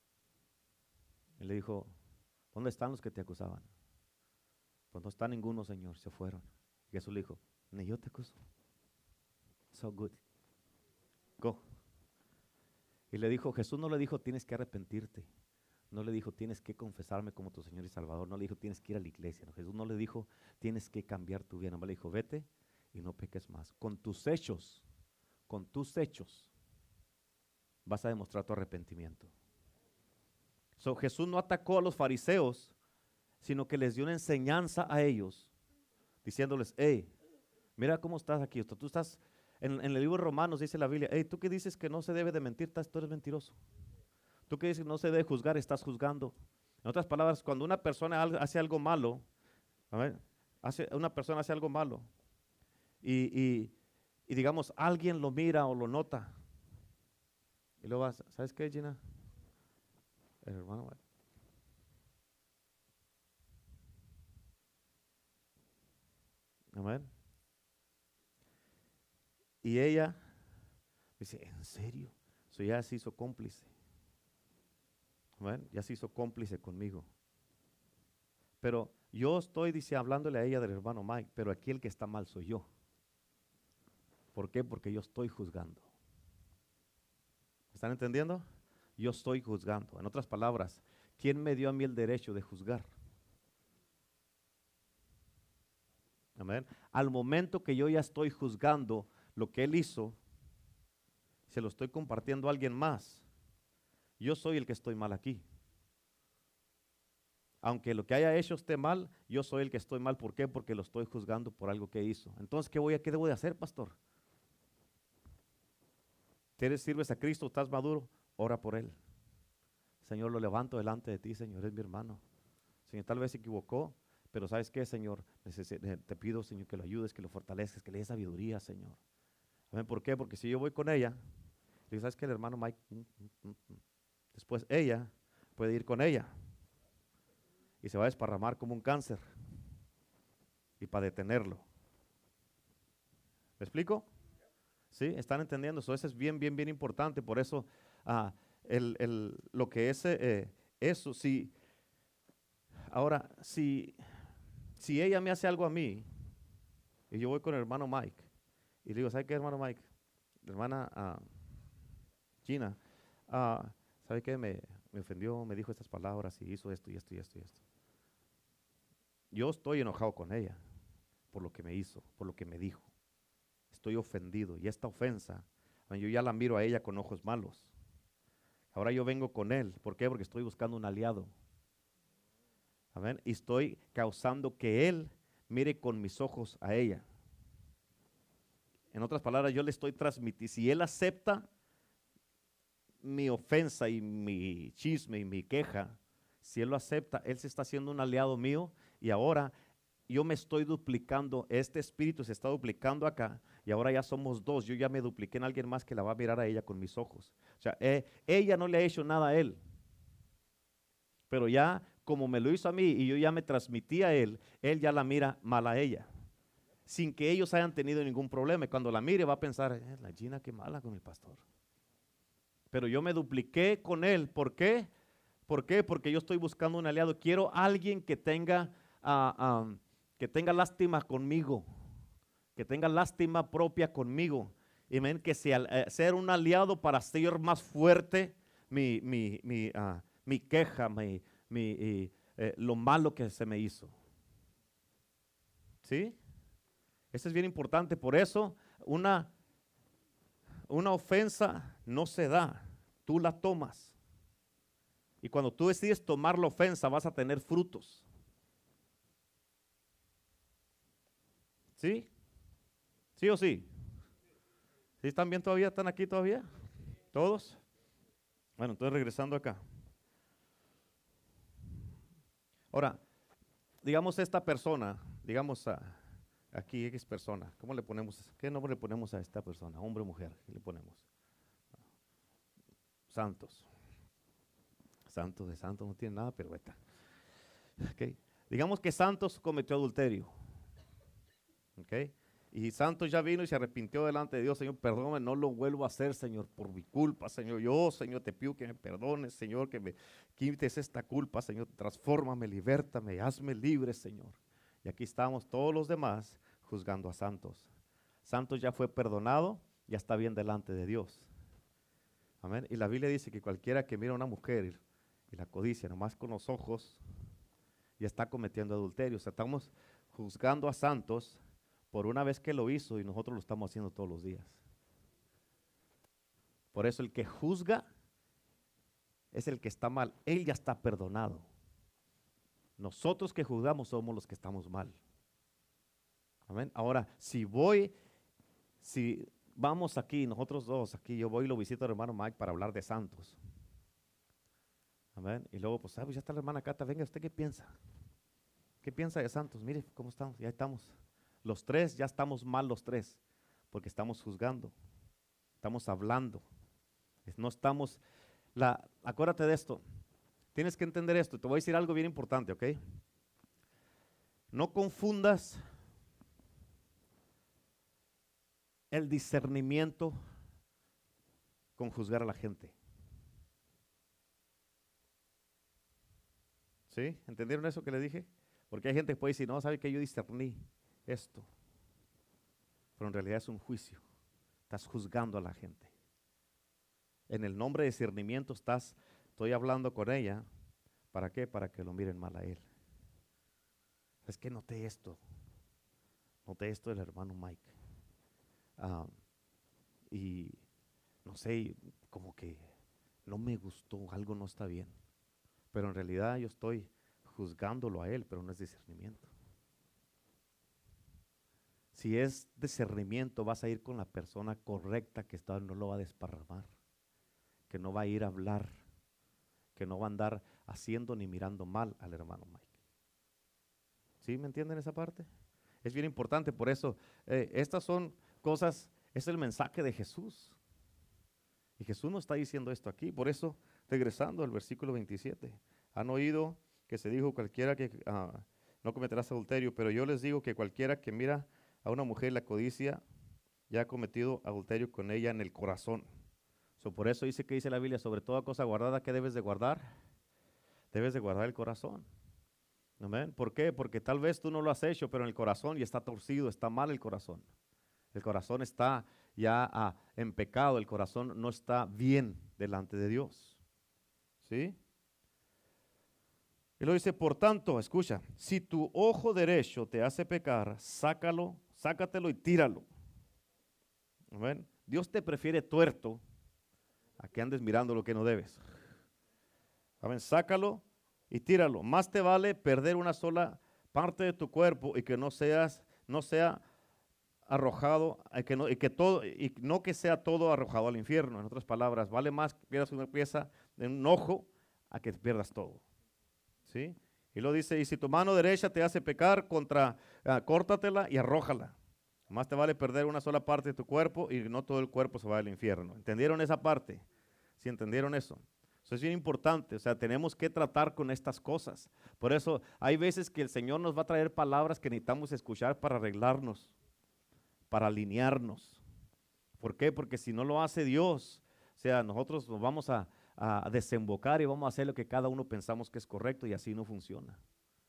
Y le dijo, ¿dónde están los que te acusaban? Pues no está ninguno, Señor, se fueron. Y Jesús le dijo, ni yo te acuso. So good. Go. Y le dijo, Jesús no le dijo, tienes que arrepentirte. No le dijo, tienes que confesarme como tu Señor y Salvador. No le dijo, tienes que ir a la iglesia. No, Jesús no le dijo, tienes que cambiar tu vida. No le dijo, vete y no peques más. Con tus hechos, con tus hechos, vas a demostrar tu arrepentimiento. So, Jesús no atacó a los fariseos, sino que les dio una enseñanza a ellos, diciéndoles, hey, mira cómo estás aquí. Tú estás, en, en el libro de Romanos dice la Biblia, hey, tú que dices que no se debe de mentir, tú eres mentiroso. Tú que dices que no se debe juzgar, estás juzgando. En otras palabras, cuando una persona hace algo malo, a ver, hace, una persona hace algo malo, y, y, y digamos, alguien lo mira o lo nota, y luego vas, ¿sabes qué, Gina? El hermano, amén. Y ella dice, ¿en serio? So ya se hizo cómplice. Amén. Ya se hizo cómplice conmigo. Pero yo estoy, dice, hablándole a ella del hermano Mike, pero aquí el que está mal soy yo. ¿Por qué? Porque yo estoy juzgando. ¿Están entendiendo? Yo estoy juzgando. En otras palabras, ¿quién me dio a mí el derecho de juzgar? Amén. Al momento que yo ya estoy juzgando lo que él hizo, se lo estoy compartiendo a alguien más, Yo soy el que estoy mal aquí. Aunque lo que haya hecho esté mal, yo soy el que estoy mal. ¿Por qué? Porque lo estoy juzgando por algo que hizo. Entonces, ¿qué voy a, qué debo de hacer, pastor? ¿Quieres, sirves a Cristo, estás maduro? Ora por él. Señor, lo levanto delante de ti, Señor, es mi hermano. Señor, tal vez se equivocó, pero ¿sabes qué, Señor? Te pido, Señor, que lo ayudes, que lo fortalezcas, que le des sabiduría, Señor. ¿Saben por qué? Porque si yo voy con ella, digo, ¿sabes qué? El hermano Mike, mm, mm, mm, después ella puede ir con ella y se va a desparramar como un cáncer y para detenerlo. ¿Me explico? ¿Sí? ¿Están entendiendo? Eso, eso es bien, bien, bien importante. Por eso, ah, el, el, lo que es eh, eso, si, ahora, si, si ella me hace algo a mí y yo voy con el hermano Mike y le digo, ¿sabe qué, hermano Mike? La hermana ah, Gina, ah, ¿sabe qué? Me, me ofendió, me dijo estas palabras y hizo esto y esto y esto y esto. Yo estoy enojado con ella por lo que me hizo, por lo que me dijo. Estoy ofendido y esta ofensa, yo ya la miro a ella con ojos malos. Ahora yo vengo con él. ¿Por qué? Porque estoy buscando un aliado. Amén. Y estoy causando que él mire con mis ojos a ella. En otras palabras, yo le estoy transmitiendo. Si él acepta mi ofensa y mi chisme y mi queja, si él lo acepta, él se está haciendo un aliado mío y ahora yo me estoy duplicando, este espíritu se está duplicando acá y ahora ya somos dos, yo ya me dupliqué en alguien más que la va a mirar a ella con mis ojos. O sea, eh, ella no le ha hecho nada a él, pero ya como me lo hizo a mí y yo ya me transmití a él, él ya la mira mal a ella, sin que ellos hayan tenido ningún problema. Y cuando la mire va a pensar, eh, la Gina qué mala con el pastor. Pero yo me dupliqué con él, ¿por qué? ¿Por qué? Porque yo estoy buscando un aliado, quiero alguien que tenga... Uh, um, que tenga lástima conmigo, que tenga lástima propia conmigo, y ven que sea, eh, ser un aliado para ser más fuerte mi, mi, mi, uh, mi queja, mi, mi, y, eh, lo malo que se me hizo. ¿Sí? Eso es bien importante, por eso una, una ofensa no se da, tú la tomas. Y cuando tú decides tomar la ofensa vas a tener frutos. ¿Sí? ¿Sí o sí? ¿Sí están bien todavía? ¿Están aquí todavía? ¿Todos? Bueno, entonces regresando acá. Ahora, digamos esta persona, digamos a, aquí X persona, ¿cómo le ponemos? ¿Qué nombre le ponemos a esta persona? Hombre o mujer, ¿qué le ponemos? Santos. Santos de Santos no tiene nada, pero está. Okay. Digamos que Santos cometió adulterio. ¿Ok? Y Santos ya vino y se arrepintió delante de Dios. Señor, perdóname, no lo vuelvo a hacer, Señor, por mi culpa, Señor. Yo, Señor, te pido que me perdones, Señor, que me quites esta culpa, Señor. Transfórmame, libértame, hazme libre, Señor. Y aquí estamos todos los demás juzgando a Santos. Santos ya fue perdonado, ya está bien delante de Dios. Amén. Y la Biblia dice que cualquiera que mira a una mujer y la codicia nomás con los ojos, ya está cometiendo adulterio. O sea, estamos juzgando a Santos por una vez que lo hizo y nosotros lo estamos haciendo todos los días. Por eso el que juzga es el que está mal. Él ya está perdonado. Nosotros que juzgamos somos los que estamos mal. Amén. Ahora, si voy, si vamos aquí, nosotros dos, aquí yo voy y lo visito al hermano Mike para hablar de santos. Amén. Y luego, pues, ¿sabes? Ya está la hermana Cata. Venga, ¿usted qué piensa? ¿Qué piensa de santos? Mire cómo estamos, ya estamos. Los tres, ya estamos mal los tres, porque estamos juzgando, estamos hablando, no estamos, la, acuérdate de esto, tienes que entender esto, te voy a decir algo bien importante, ¿ok? No confundas el discernimiento con juzgar a la gente. ¿Sí? ¿Entendieron eso que le dije? Porque hay gente que puede decir, no, ¿sabe que yo discerní esto? Pero en realidad es un juicio. Estás juzgando a la gente. En el nombre de discernimiento estás, estoy hablando con ella. ¿Para qué? Para que lo miren mal a él. Es que noté esto. Noté esto del hermano Mike. Um, y no sé, como que no me gustó, algo no está bien. Pero en realidad yo estoy juzgándolo a él, pero no es discernimiento. Si es discernimiento, vas a ir con la persona correcta que está, no lo va a desparramar, que no va a ir a hablar, que no va a andar haciendo ni mirando mal al hermano Mike. ¿Sí me entienden esa parte? Es bien importante, por eso eh, estas son cosas, es el mensaje de Jesús. Y Jesús nos está diciendo esto aquí, por eso, regresando al versículo veintisiete, han oído que se dijo cualquiera que uh, no cometerás adulterio, pero yo les digo que cualquiera que mira a una mujer la codicia, ya ha cometido adulterio con ella en el corazón. So, por eso dice que dice la Biblia, sobre toda cosa guardada, ¿qué debes de guardar? Debes de guardar el corazón. ¿Amén? ¿Por qué? Porque tal vez tú no lo has hecho, pero en el corazón ya está torcido, está mal el corazón. El corazón está ya ah, en pecado, el corazón no está bien delante de Dios. ¿Sí? Y lo dice, por tanto, escucha, si tu ojo derecho te hace pecar, sácalo, sácatelo y tíralo. ¿Amén? Dios te prefiere tuerto a que andes mirando lo que no debes. Amén, sácalo y tíralo. Más te vale perder una sola parte de tu cuerpo y que no seas, no sea arrojado, y que no, y que todo, y no que sea todo arrojado al infierno. En otras palabras, vale más que pierdas una pieza de un ojo a que pierdas todo. ¿Sí? Y lo dice, y si tu mano derecha te hace pecar, contra, uh, córtatela y arrójala. Más te vale perder una sola parte de tu cuerpo y no todo el cuerpo se va al infierno. ¿Entendieron esa parte? ¿Sí entendieron eso? Eso es bien importante, o sea, tenemos que tratar con estas cosas. Por eso hay veces que el Señor nos va a traer palabras que necesitamos escuchar para arreglarnos, para alinearnos. ¿Por qué? Porque si no lo hace Dios, o sea, nosotros nos vamos a, a desembocar y vamos a hacer lo que cada uno pensamos que es correcto y así no funciona.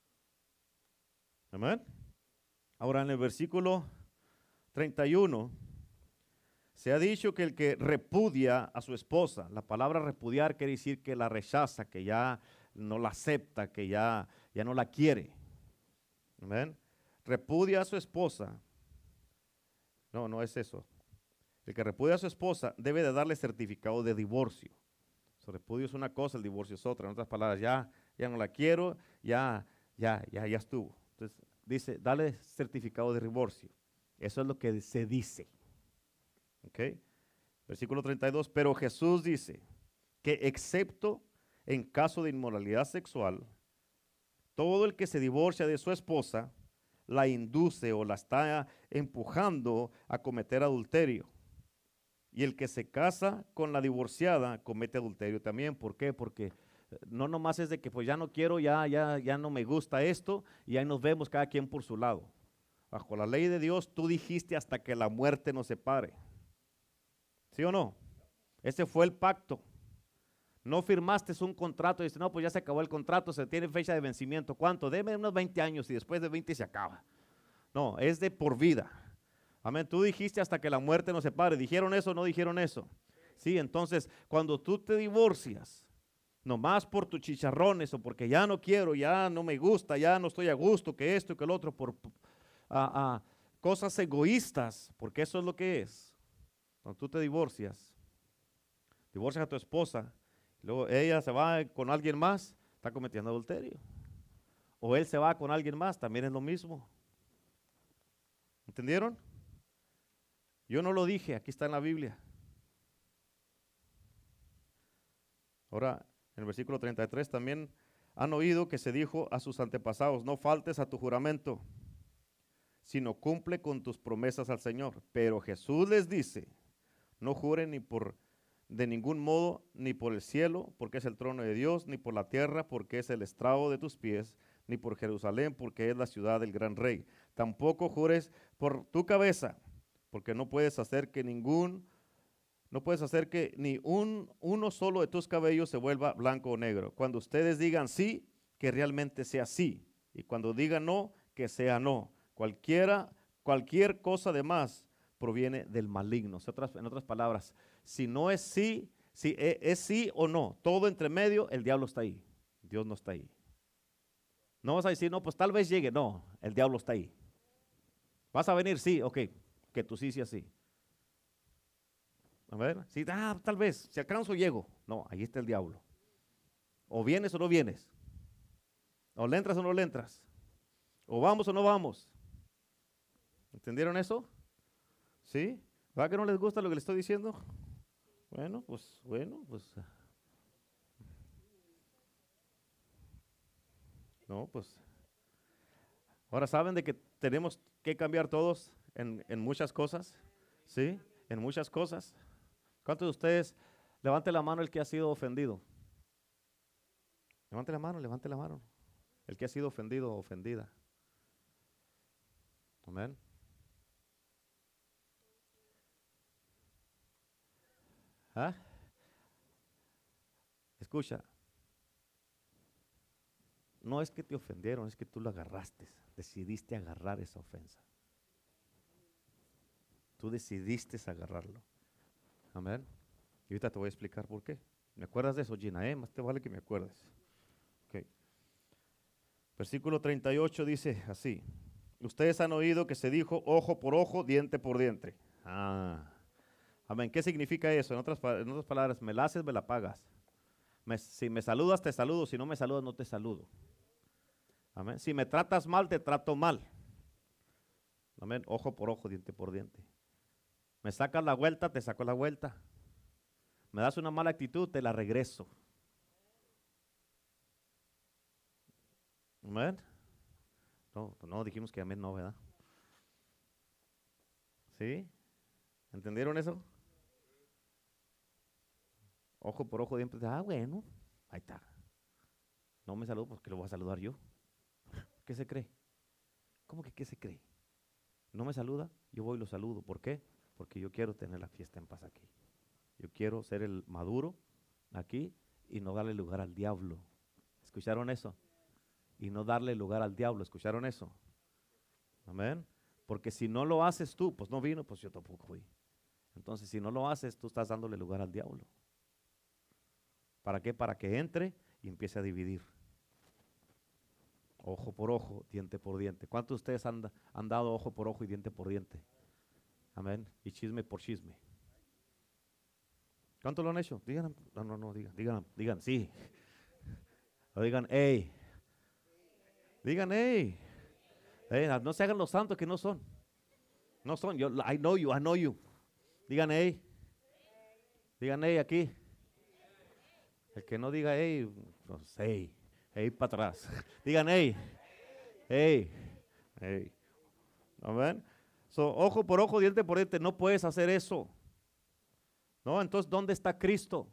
Amén. Ahora en el versículo treinta y uno, se ha dicho que el que repudia a su esposa, la palabra repudiar quiere decir que la rechaza, que ya no la acepta, que ya, ya no la quiere. ¿Amén? Repudia a su esposa. No, no es eso. El que repudia a su esposa debe de darle certificado de divorcio. El repudio es una cosa, el divorcio es otra. En otras palabras, ya, ya no la quiero, ya, ya, ya, ya estuvo. Entonces dice, dale certificado de divorcio. Eso es lo que se dice. ¿Ok? Versículo treinta y dos, pero Jesús dice que excepto en caso de inmoralidad sexual, todo el que se divorcia de su esposa la induce o la está empujando a cometer adulterio. Y el que se casa con la divorciada comete adulterio también. ¿Por qué? Porque no nomás es de que pues ya no quiero, ya, ya, ya no me gusta esto y ahí nos vemos cada quien por su lado. Bajo la ley de Dios tú dijiste hasta que la muerte nos separe. ¿Sí o no? Ese fue el pacto. No firmaste un contrato y dices, no, pues ya se acabó el contrato, se tiene fecha de vencimiento. ¿Cuánto? Deme unos veinte años y después de veinte se acaba. No, es de por vida. Amén. Tú dijiste hasta que la muerte nos separe. ¿Dijeron eso o no dijeron eso? Sí, entonces cuando tú te divorcias, nomás por tus chicharrones o porque ya no quiero, ya no me gusta, ya no estoy a gusto, que esto y que el otro, por a, a, cosas egoístas, porque eso es lo que es. Cuando tú te divorcias, divorcias a tu esposa, y luego ella se va con alguien más, está cometiendo adulterio. O él se va con alguien más, también es lo mismo. ¿Entendieron? Yo no lo dije, aquí está en la Biblia. Ahora, en el versículo treinta y tres también han oído que se dijo a sus antepasados, no faltes a tu juramento, sino cumple con tus promesas al Señor. Pero Jesús les dice, no juren ni por de ningún modo, ni por el cielo, porque es el trono de Dios, ni por la tierra, porque es el estrado de tus pies, ni por Jerusalén, porque es la ciudad del gran rey. Tampoco jures por tu cabeza, porque no puedes hacer que ningún, no puedes hacer que ni un, uno solo de tus cabellos se vuelva blanco o negro. Cuando ustedes digan sí, que realmente sea sí, y cuando digan no, que sea no. Cualquiera, cualquier cosa de más proviene del maligno. En otras, en otras palabras, si no es sí, si es, es sí o no, todo entre medio, el diablo está ahí. Dios no está ahí. No vas a decir, no, pues tal vez llegue. No, el diablo está ahí. ¿Vas a venir? Sí, ok, que tú sí sea sí. A ver, sí, ah, tal vez, si alcanzo llego. No, ahí está el diablo. O vienes o no vienes. O le entras o no le entras. O vamos o no vamos. ¿Entendieron eso? ¿Sí? ¿Va que no les gusta lo que les estoy diciendo? Bueno, pues, bueno, pues. No, pues. Ahora saben de que tenemos que cambiar todos en, en muchas cosas. ¿Sí? En muchas cosas. ¿Cuántos de ustedes, levante la mano el que ha sido ofendido? Levante la mano, levante la mano. El que ha sido ofendido o ofendida. Amén. ¿Ah? Escucha, no es que te ofendieron, es que tú lo agarraste, decidiste agarrar esa ofensa. Tú decidiste agarrarlo. Amén. Y ahorita te voy a explicar por qué. ¿Me acuerdas de eso, Gina? Eh? Más te vale que me acuerdes. Okay. Versículo treinta y ocho dice así. Ustedes han oído que se dijo ojo por ojo, diente por diente. Ah. Amén. ¿Qué significa eso? En otras, en otras palabras, me la haces, me la pagas. Me, si me saludas, te saludo. Si no me saludas, no te saludo. Amén. Si me tratas mal, te trato mal. Amén. Ojo por ojo, diente por diente. Me sacas la vuelta, te saco la vuelta. Me das una mala actitud, te la regreso. Amén. No, no dijimos que amén, no, ¿verdad? ¿Sí? ¿Entendieron eso? Ojo por ojo, diente por diente. Ah, bueno, ahí está. No me saludo porque lo voy a saludar yo. ¿Qué se cree? ¿Cómo que qué se cree? No me saluda, yo voy y lo saludo. ¿Por qué? Porque yo quiero tener la fiesta en paz aquí. Yo quiero ser el maduro aquí y no darle lugar al diablo. ¿Escucharon eso? Y no darle lugar al diablo. ¿Escucharon eso? Amén. Porque si no lo haces tú, pues no vino, pues yo tampoco fui. Entonces, si no lo haces, tú estás dándole lugar al diablo. ¿Para qué? Para que entre y empiece a dividir. Ojo por ojo, diente por diente. ¿Cuántos de ustedes han, han dado ojo por ojo y diente por diente? Amén. Y chisme por chisme. ¿Cuántos lo han hecho? Digan, no, no, no, digan, digan, digan, sí. O digan, hey. Digan, hey. hey. No se hagan los santos que no son. No son. Yo, I know you, I know you. Digan, hey. Digan, hey, aquí. El que no diga, hey, pues, hey. Hey, para atrás. Digan, hey. Hey. Hey. Amén. So, ojo por ojo, diente por diente. No puedes hacer eso. ¿No? Entonces, ¿dónde está Cristo?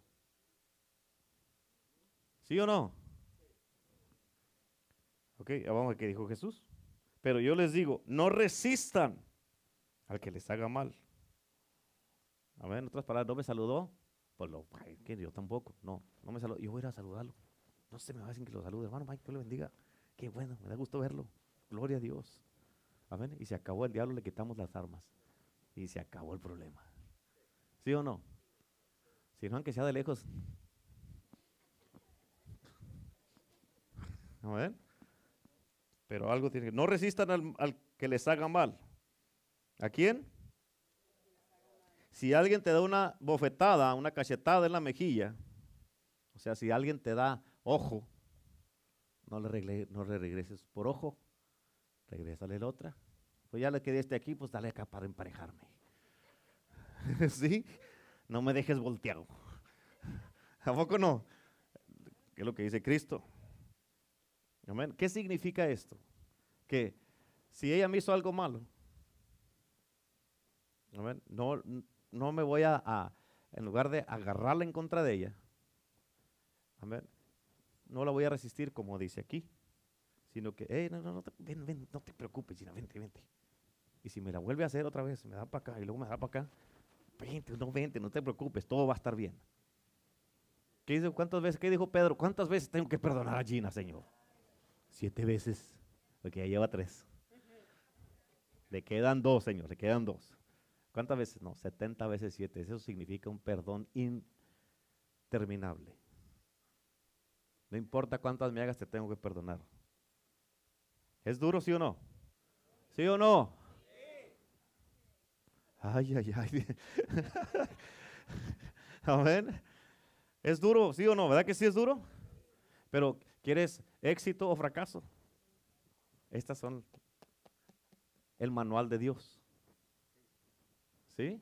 ¿Sí o no? Ok, vamos a ver qué dijo Jesús. Pero yo les digo, no resistan al que les haga mal. A ver, en otras palabras, ¿no me saludó? Pues lo, ay, que yo tampoco. No, no me saludó. Yo voy a ir a saludarlo. No se me va a decir que lo salude. Hermano Mike, Dios le bendiga. Qué bueno, me da gusto verlo. Gloria a Dios. Amén. Y se acabó el diablo, le quitamos las armas. Y se acabó el problema. ¿Sí o no? Si no, aunque sea de lejos. Amén. Pero algo tiene que... No resistan al, al que les haga mal. ¿A quién? Si alguien te da una bofetada, una cachetada en la mejilla, o sea, si alguien te da ojo, no le, regle, no le regreses por ojo, regrésale la otra. Pues ya le quedé este aquí, pues dale acá para emparejarme. ¿Sí? No me dejes volteado. ¿A poco no? ¿Qué es lo que dice Cristo? Amén. ¿Qué significa esto? Que si ella me hizo algo malo, amén, no, no me voy a, a, en lugar de agarrarla en contra de ella, amén, no la voy a resistir como dice aquí, sino que, hey, no, no, no te, ven, ven, no te preocupes, Gina, vente, vente. Y si me la vuelve a hacer otra vez, me da para acá y luego me da para acá, vente, no, vente, no te preocupes, todo va a estar bien. ¿Qué dice, cuántas veces, qué dijo Pedro? ¿Cuántas veces tengo que perdonar a Gina, Señor? Siete veces, porque ya lleva tres. Le quedan dos, Señor, le quedan dos. ¿Cuántas veces? No, setenta veces siete. Eso significa un perdón interminable. No importa cuántas me hagas, te tengo que perdonar. ¿Es duro, sí o no? ¿Sí o no? Ay, ay, ay. Amén. Es duro, ¿sí o no? ¿Verdad que sí es duro? Pero ¿quieres éxito o fracaso? Estas son el manual de Dios. ¿Sí?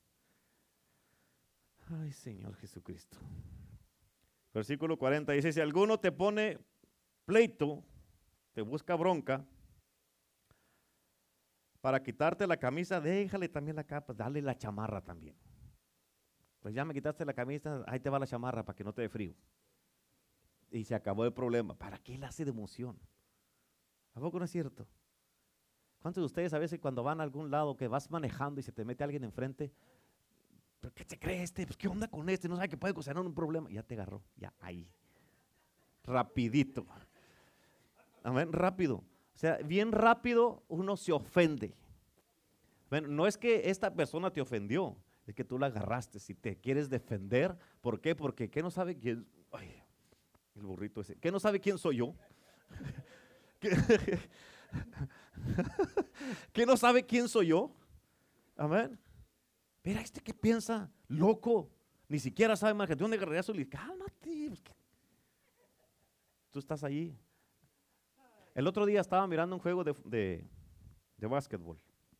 Ay, Señor Jesucristo. Versículo cuarenta dice, si alguno te pone pleito, te busca bronca, para quitarte la camisa, déjale también la capa, dale la chamarra también. Pues ya me quitaste la camisa, ahí te va la chamarra para que no te dé frío. Y se acabó el problema. ¿Para qué le hace de emoción? ¿A poco no es cierto? ¿Cuántos de ustedes a veces cuando van a algún lado que vas manejando y se te mete alguien enfrente, ¿pero qué se cree este? Pues, ¿qué onda con este? No sabe que puede ocasionar un problema. Ya te agarró, ya ahí. Rapidito. Amén, rápido. O sea, bien rápido uno se ofende. Bueno, no es que esta persona te ofendió, es que tú la agarraste. Si te quieres defender, ¿por qué? Porque ¿qué no sabe quién? Ay, el burrito ese. ¿Qué no sabe quién soy yo? ¿Qué, ¿Qué no sabe quién soy yo? Amén. Mira, este que piensa, loco, ni siquiera sabe más que de dónde agarraría su lista. Cálmate. Pues, tú estás allí. El otro día estaba mirando un juego de, de, de básquetbol.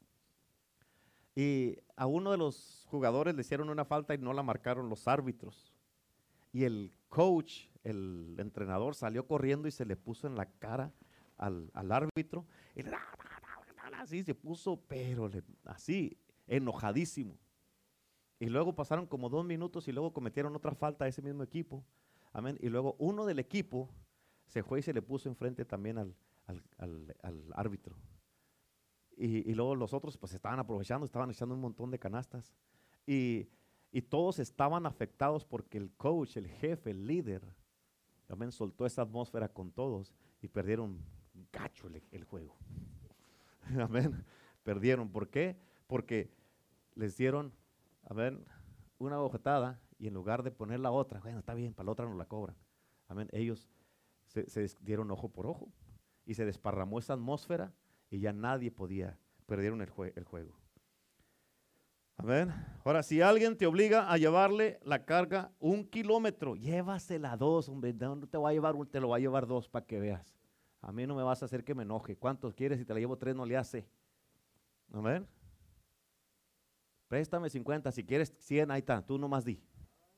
Y a uno de los jugadores le hicieron una falta y no la marcaron los árbitros. Y el coach, el entrenador, salió corriendo y se le puso en la cara al, al árbitro. Y le, así se puso, pero le, así, enojadísimo. Y luego pasaron como dos minutos y luego cometieron otra falta a ese mismo equipo. Amén. Y luego uno del equipo se fue y se le puso enfrente también al, al, al, al árbitro. Y, y luego los otros pues estaban aprovechando, estaban echando un montón de canastas. Y, y todos estaban afectados porque el coach, el jefe, el líder, también soltó esa atmósfera con todos y perdieron un cacho el, el juego. Amén. Perdieron. ¿Por qué? Porque les dieron, amén, una bofetada y en lugar de poner la otra, bueno, está bien, para la otra no la cobran. Amén. Ellos se, se dieron ojo por ojo y se desparramó esa atmósfera y ya nadie podía, perdieron el, jue, el juego. Amén. Ahora, si alguien te obliga a llevarle la carga un kilómetro, llévasela dos, hombre, no te va a llevar un, te lo va a llevar dos para que veas. A mí no me vas a hacer que me enoje. ¿Cuántos quieres? Si te la llevo tres no le hace. Amén. Préstame cincuenta, si quieres cien, ahí está, tú nomás di.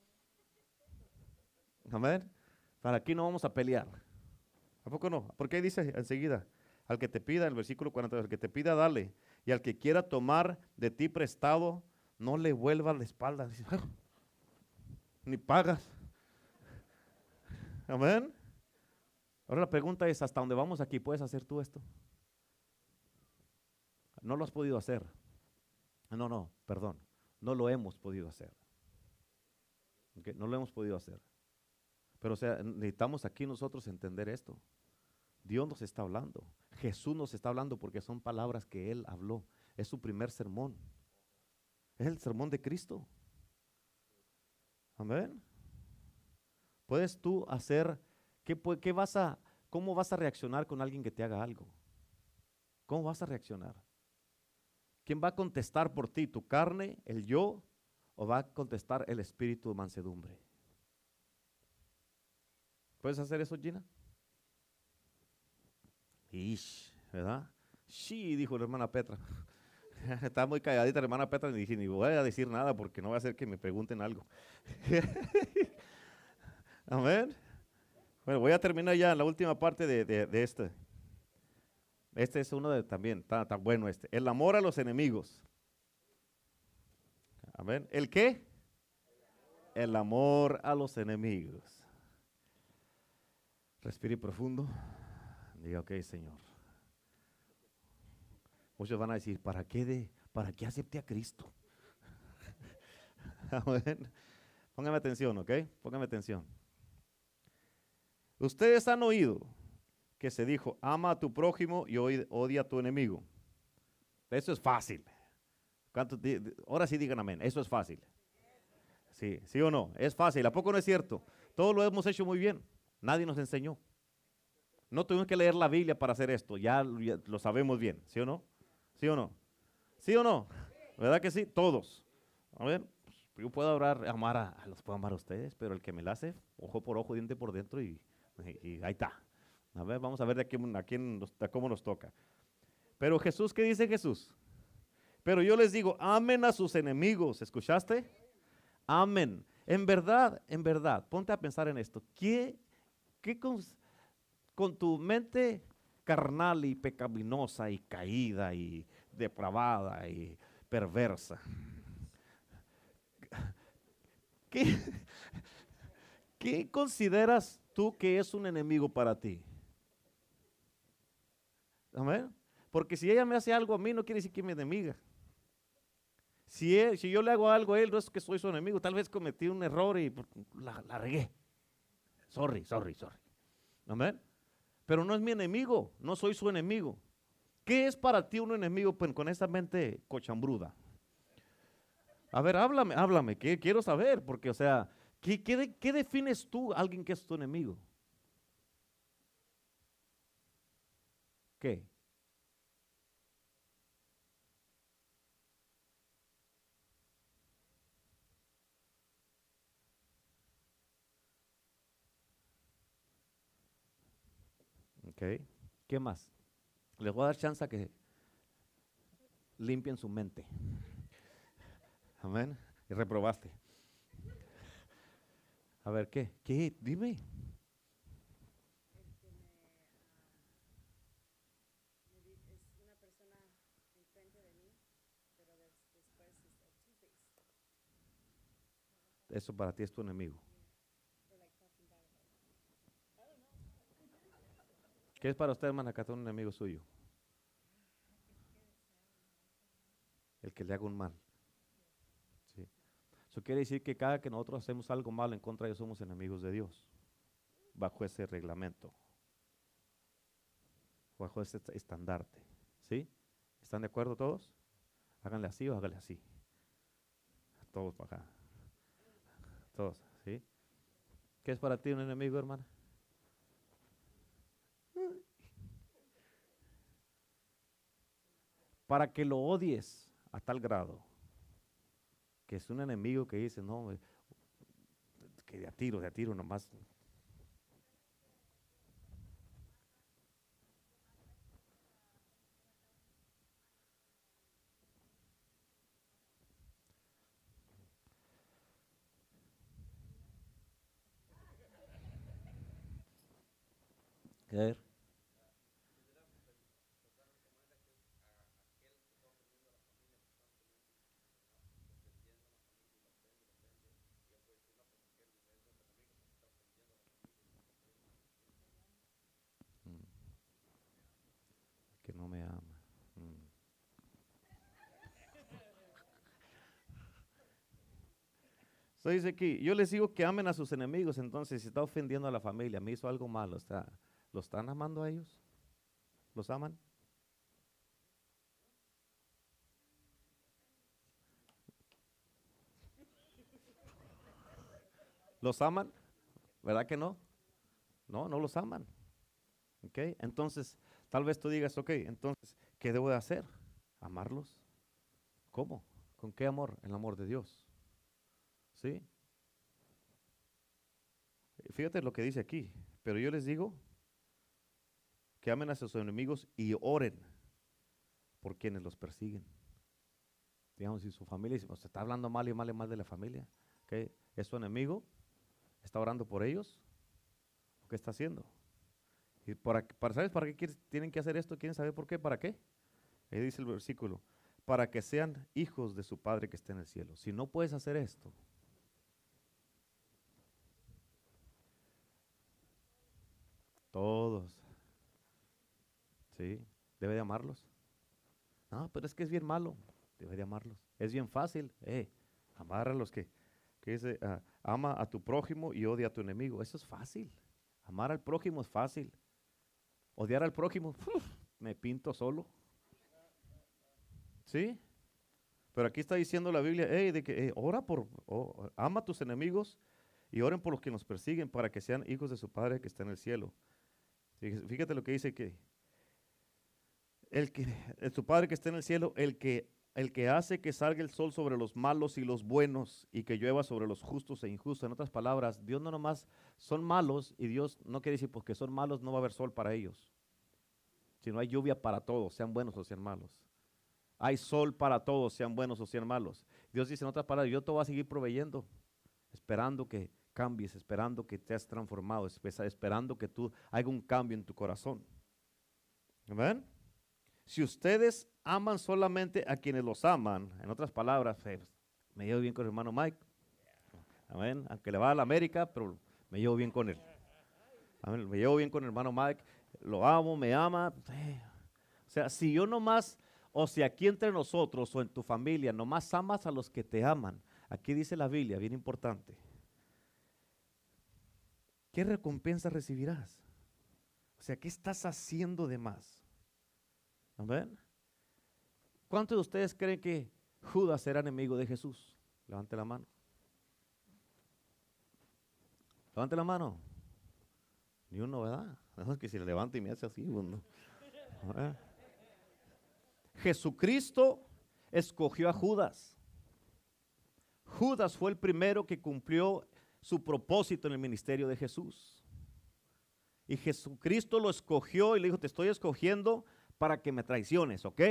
Amén. Para aquí no vamos a pelear. ¿A poco no? ¿Por qué dice enseguida? Al que te pida, el versículo cuarenta, al que te pida, dale. Y al que quiera tomar de ti prestado, no le vuelvas la espalda. Dice, ah, ni pagas. Amén. Ahora la pregunta es, ¿hasta dónde vamos aquí? ¿Puedes hacer tú esto? No lo has podido hacer. No, no, perdón. No lo hemos podido hacer. ¿Okay? No lo hemos podido hacer. Pero o sea, necesitamos aquí nosotros entender esto. Dios nos está hablando. Jesús nos está hablando porque son palabras que Él habló. Es su primer sermón. Es el sermón de Cristo. Amén. Puedes tú hacer, ¿qué, qué vas a, ¿cómo vas a reaccionar con alguien que te haga algo? ¿Cómo vas a reaccionar? ¿Quién va a contestar por ti? ¿Tu carne, el yo? ¿O va a contestar el espíritu de mansedumbre? ¿Puedes hacer eso, Gina? Ish, ¿verdad? Sí, dijo la hermana Petra. Estaba muy calladita la hermana Petra y dije, ni voy a decir nada porque no va a hacer que me pregunten algo. Amén. Bueno, voy a terminar ya la última parte de, de, de este. Este es uno de también, está tan bueno este. El amor a los enemigos. Amén. ¿El qué? El amor a los enemigos. Respire profundo. Diga, ok, Señor. Muchos van a decir, ¿para qué, de, ¿para qué acepté a Cristo? Amén. Póngame atención, ¿ok? Póngame atención. Ustedes han oído que se dijo, ama a tu prójimo y odia a tu enemigo. Eso es fácil. ¿Cuántos, ahora sí digan amén, eso es fácil. Sí, sí o no, es fácil. ¿A poco no es cierto? Todo lo hemos hecho muy bien. Nadie nos enseñó. No tuvimos que leer la Biblia para hacer esto, ya, ya lo sabemos bien, ¿sí o no? ¿Sí o no? ¿Sí o no? ¿Verdad que sí? Todos. A ver, Yo puedo orar, amar a, a los puedo amar a ustedes, pero el que me la hace, ojo por ojo, diente por dentro, y, y- y ahí está. A ver, vamos a ver de quién, a quién nos- a cómo nos toca. Pero Jesús, ¿qué dice Jesús? Pero yo les digo, amen a sus enemigos. ¿Escuchaste? Amen. En verdad, en verdad, ponte a pensar en esto. ¿Qué, qué con, con tu mente carnal y pecaminosa y caída y depravada y perversa? ¿Qué, qué consideras tú que es un enemigo para ti? Amén. Porque si ella me hace algo a mí, no quiere decir que es mi enemiga. Si, él- si yo le hago algo a él, no es que soy su enemigo. Tal vez cometí un error y pues, la, la regué. Sorry, sorry, sorry. Amén. Pero no es mi enemigo, no soy su enemigo. ¿Qué es para ti un enemigo pues, con esa mente cochambruda? A ver, háblame, háblame, que quiero saber, porque, o sea, ¿qué, qué, de- qué defines tú a alguien que es tu enemigo? ¿Qué? Ok. ¿Qué más? Les voy a dar chance a que limpien su mente. Amén. Y reprobaste. A ver, ¿qué? ¿Qué? Dime. Eso para ti es tu enemigo. ¿Qué es para usted, hermana Cata, un enemigo suyo? El que le haga un mal. ¿Sí? Eso quiere decir que cada que nosotros hacemos algo malo en contra de Dios somos enemigos de Dios, bajo ese reglamento, bajo ese est- estandarte. ¿Sí? ¿Están de acuerdo todos? Háganle así o háganle así. Todos para acá. Todos. ¿Sí? ¿Qué es para ti un enemigo, hermana? Para que lo odies a tal grado que es un enemigo que dice, no, eh, que de a tiro, de a tiro nomás. A ver. Mm, que no me ama. Mm. So dice aquí, yo les digo que amen a sus enemigos, entonces si está ofendiendo a la familia, me hizo algo malo, está, ¿lo están amando a ellos? ¿Los aman? ¿Los aman? ¿Verdad que no? No, no los aman. ¿Ok? Entonces, tal vez tú digas, ok, entonces, ¿qué debo de hacer? ¿Amarlos? ¿Cómo? ¿Con qué amor? El amor de Dios. ¿Sí? Fíjate lo que dice aquí, pero yo les digo que amen a sus enemigos y oren por quienes los persiguen. Digamos, si su familia, si usted está hablando mal y mal y mal de la familia, ¿ok? ¿Es su enemigo? ¿Está orando por ellos? ¿O qué está haciendo? Y para, para, ¿sabes para qué quieres- tienen que hacer esto? ¿Quieren saber por qué? ¿Para qué? Ahí dice el versículo, para que sean hijos de su Padre que está en el cielo. Si no puedes hacer esto, todos, ¿sí? ¿Debe de amarlos? No, pero es que es bien malo. Debe de amarlos. Es bien fácil. Eh, amar a los que, que dice, ah, ama a tu prójimo y odia a tu enemigo. Eso es fácil. Amar al prójimo es fácil. Odiar al prójimo, uf, me pinto solo. ¿Sí? Pero aquí está diciendo la Biblia, hey, de que eh, ora por, oh, ama a tus enemigos y oren por los que nos persiguen para que sean hijos de su Padre que está en el cielo. Fíjate, fíjate lo que dice que el que, el, su Padre que está en el cielo, el que el que hace que salga el sol sobre los malos y los buenos y que llueva sobre los justos e injustos. En otras palabras, Dios no nomás son malos y Dios no quiere decir porque son malos no va a haber sol para ellos, sino hay lluvia para todos, sean buenos o sean malos. Hay sol para todos, sean buenos o sean malos. Dios dice en otras palabras, yo te voy a seguir proveyendo, esperando que cambies, esperando que te has transformado, esperando que tú haga un cambio en tu corazón. ¿Amén? Si ustedes aman solamente a quienes los aman, en otras palabras, eh, me llevo bien con el hermano Mike, amén, aunque le va a la América, pero me llevo bien con él. Amén, me llevo bien con el hermano Mike, lo amo, me ama. Eh. O sea, si yo nomás, o si aquí entre nosotros o en tu familia, nomás amas a los que te aman, aquí dice la Biblia, bien importante, ¿qué recompensa recibirás? O sea, ¿qué estás haciendo de más? Amén. ¿Cuántos de ustedes creen que Judas era enemigo de Jesús? Levante la mano. Levante la mano. Ni uno, ¿verdad? No, es que si le levanta y me hace así, uno. ¿Verdad? Jesucristo escogió a Judas. Judas fue el primero que cumplió su propósito en el ministerio de Jesús. Y Jesucristo lo escogió y le dijo, te estoy escogiendo para que me traiciones, ¿ok?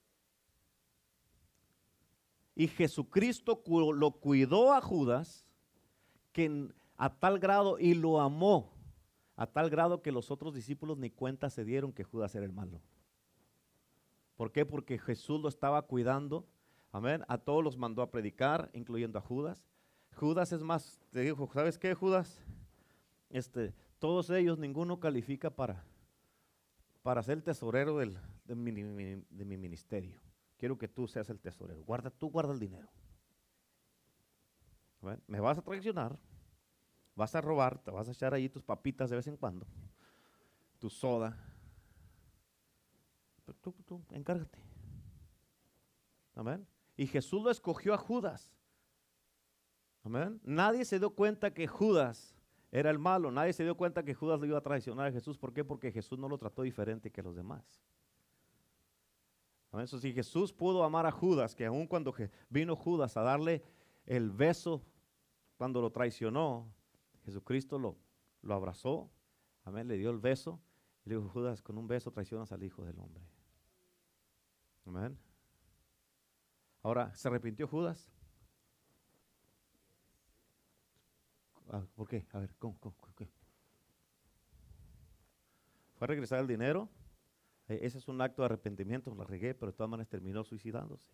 Y Jesucristo cu- lo cuidó a Judas que a tal grado y lo amó, a tal grado que los otros discípulos ni cuenta se dieron que Judas era el malo. ¿Por qué? Porque Jesús lo estaba cuidando, amén, a todos los mandó a predicar, incluyendo a Judas. Judas es más, te dijo, ¿sabes qué, Judas? Este, todos ellos, ninguno califica para para ser el tesorero del, de, mi, de mi ministerio. Quiero que tú seas el tesorero. Guarda, tú guarda el dinero. ¿Ven? Me vas a traicionar, vas a robar, te vas a echar ahí tus papitas de vez en cuando, tu soda. Pero tú, tú, encárgate. Amén. Y Jesús lo escogió a Judas. Amén. Nadie se dio cuenta que Judas era el malo. Nadie se dio cuenta que Judas lo iba a traicionar a Jesús. ¿Por qué? Porque Jesús no lo trató diferente que los demás. Amén. Eso sí, Jesús pudo amar a Judas, que aun cuando vino Judas a darle el beso cuando lo traicionó, Jesucristo lo, lo abrazó. Amén. Le dio el beso. Y le dijo, Judas, con un beso traicionas al Hijo del Hombre. Amén. Ahora, ¿se arrepintió Judas? Ah, ¿por qué? A ver, ¿cómo, cómo, qué? ¿Fue a regresar el dinero? Eh, ese es un acto de arrepentimiento, la regué, pero de todas maneras terminó suicidándose.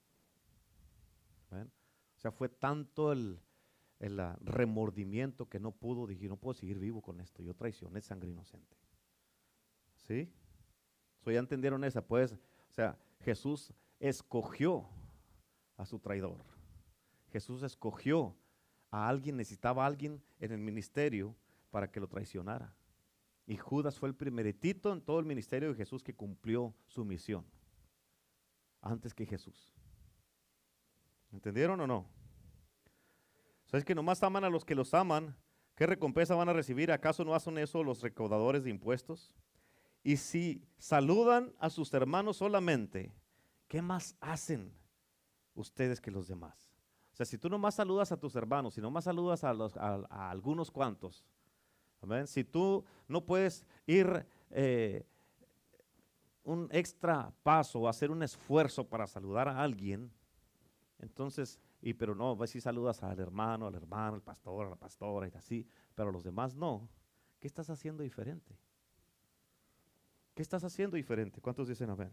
¿Ven? O sea, fue tanto el, el uh, remordimiento que no pudo, dije, no puedo seguir vivo con esto, yo traicioné sangre inocente. ¿Sí? So, ya entendieron esa, pues, o sea, Jesús escogió a su traidor. Jesús escogió a alguien, necesitaba a alguien en el ministerio para que lo traicionara. Y Judas fue el primeritito en todo el ministerio de Jesús que cumplió su misión, antes que Jesús. ¿Entendieron o no? ¿Sabes que nomás aman a los que los aman? ¿Qué recompensa van a recibir? ¿Acaso no hacen eso los recaudadores de impuestos? Y si saludan a sus hermanos solamente, ¿qué más hacen ustedes que los demás? O sea, si tú nomás saludas a tus hermanos, si nomás saludas a, los, a, a algunos cuantos, ¿amén? Si tú no puedes ir eh, un extra paso o hacer un esfuerzo para saludar a alguien, entonces, y pero no, si saludas al hermano, al hermano, al pastor, a la pastora y así, pero a los demás no, ¿qué estás haciendo diferente? ¿Qué estás haciendo diferente? ¿Cuántos dicen amén?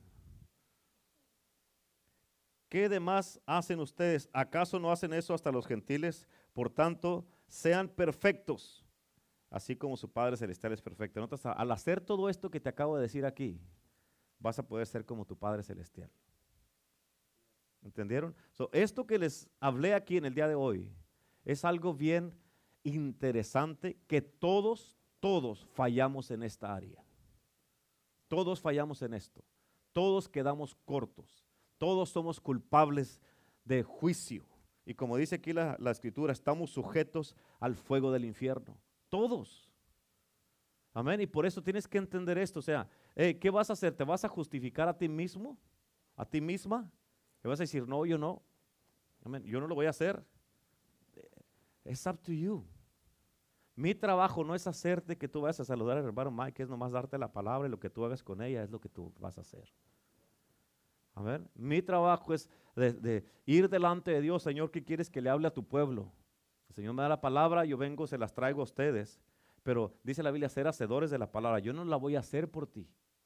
¿Qué demás hacen ustedes? ¿Acaso no hacen eso hasta los gentiles? Por tanto, sean perfectos, así como su Padre Celestial es perfecto. ¿Notas? Al hacer todo esto que te acabo de decir aquí, vas a poder ser como tu Padre Celestial. ¿Entendieron? So, esto que les hablé aquí en el día de hoy es algo bien interesante que todos, todos fallamos en esta área. Todos fallamos en esto. Todos quedamos cortos. Todos somos culpables de juicio. Y como dice aquí la, la escritura, estamos sujetos al fuego del infierno. Todos. Amén. Y por eso tienes que entender esto. O sea, hey, ¿qué vas a hacer? ¿Te vas a justificar a ti mismo? ¿A ti misma? Le vas a decir, no, yo no. Amén. Yo no lo voy a hacer. It's up to you. Mi trabajo no es hacerte que tú vayas a saludar al hermano Mike, es nomás darte la palabra y lo que tú hagas con ella es lo que tú vas a hacer. Amén. Mi trabajo es de, de ir delante de Dios. Señor, ¿qué quieres que le hable a tu pueblo? El Señor me da la palabra, yo vengo, se las traigo a ustedes. Pero dice la Biblia, ser hacedores de la palabra. Yo no la voy a hacer por ti.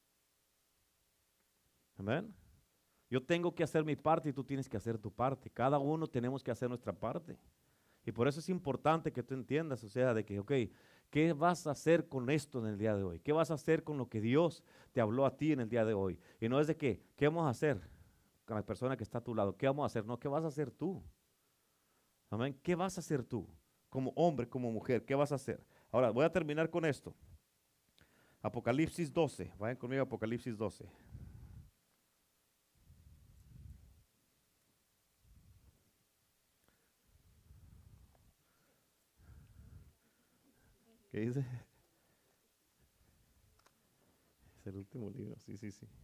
Amén. Yo tengo que hacer mi parte y tú tienes que hacer tu parte. Cada uno tenemos que hacer nuestra parte. Y por eso es importante que tú entiendas, o sea, de que, ok, ¿qué vas a hacer con esto en el día de hoy? ¿Qué vas a hacer con lo que Dios te habló a ti en el día de hoy? Y no es de que, ¿qué vamos a hacer con la persona que está a tu lado? ¿Qué vamos a hacer? No, ¿qué vas a hacer tú? Amén. ¿Qué vas a hacer tú? Como hombre, como mujer, ¿qué vas a hacer? Ahora, voy a terminar con esto. Apocalipsis doce, vayan conmigo a Apocalipsis doce. ¿Qué dice? Es el último libro, sí, sí, sí.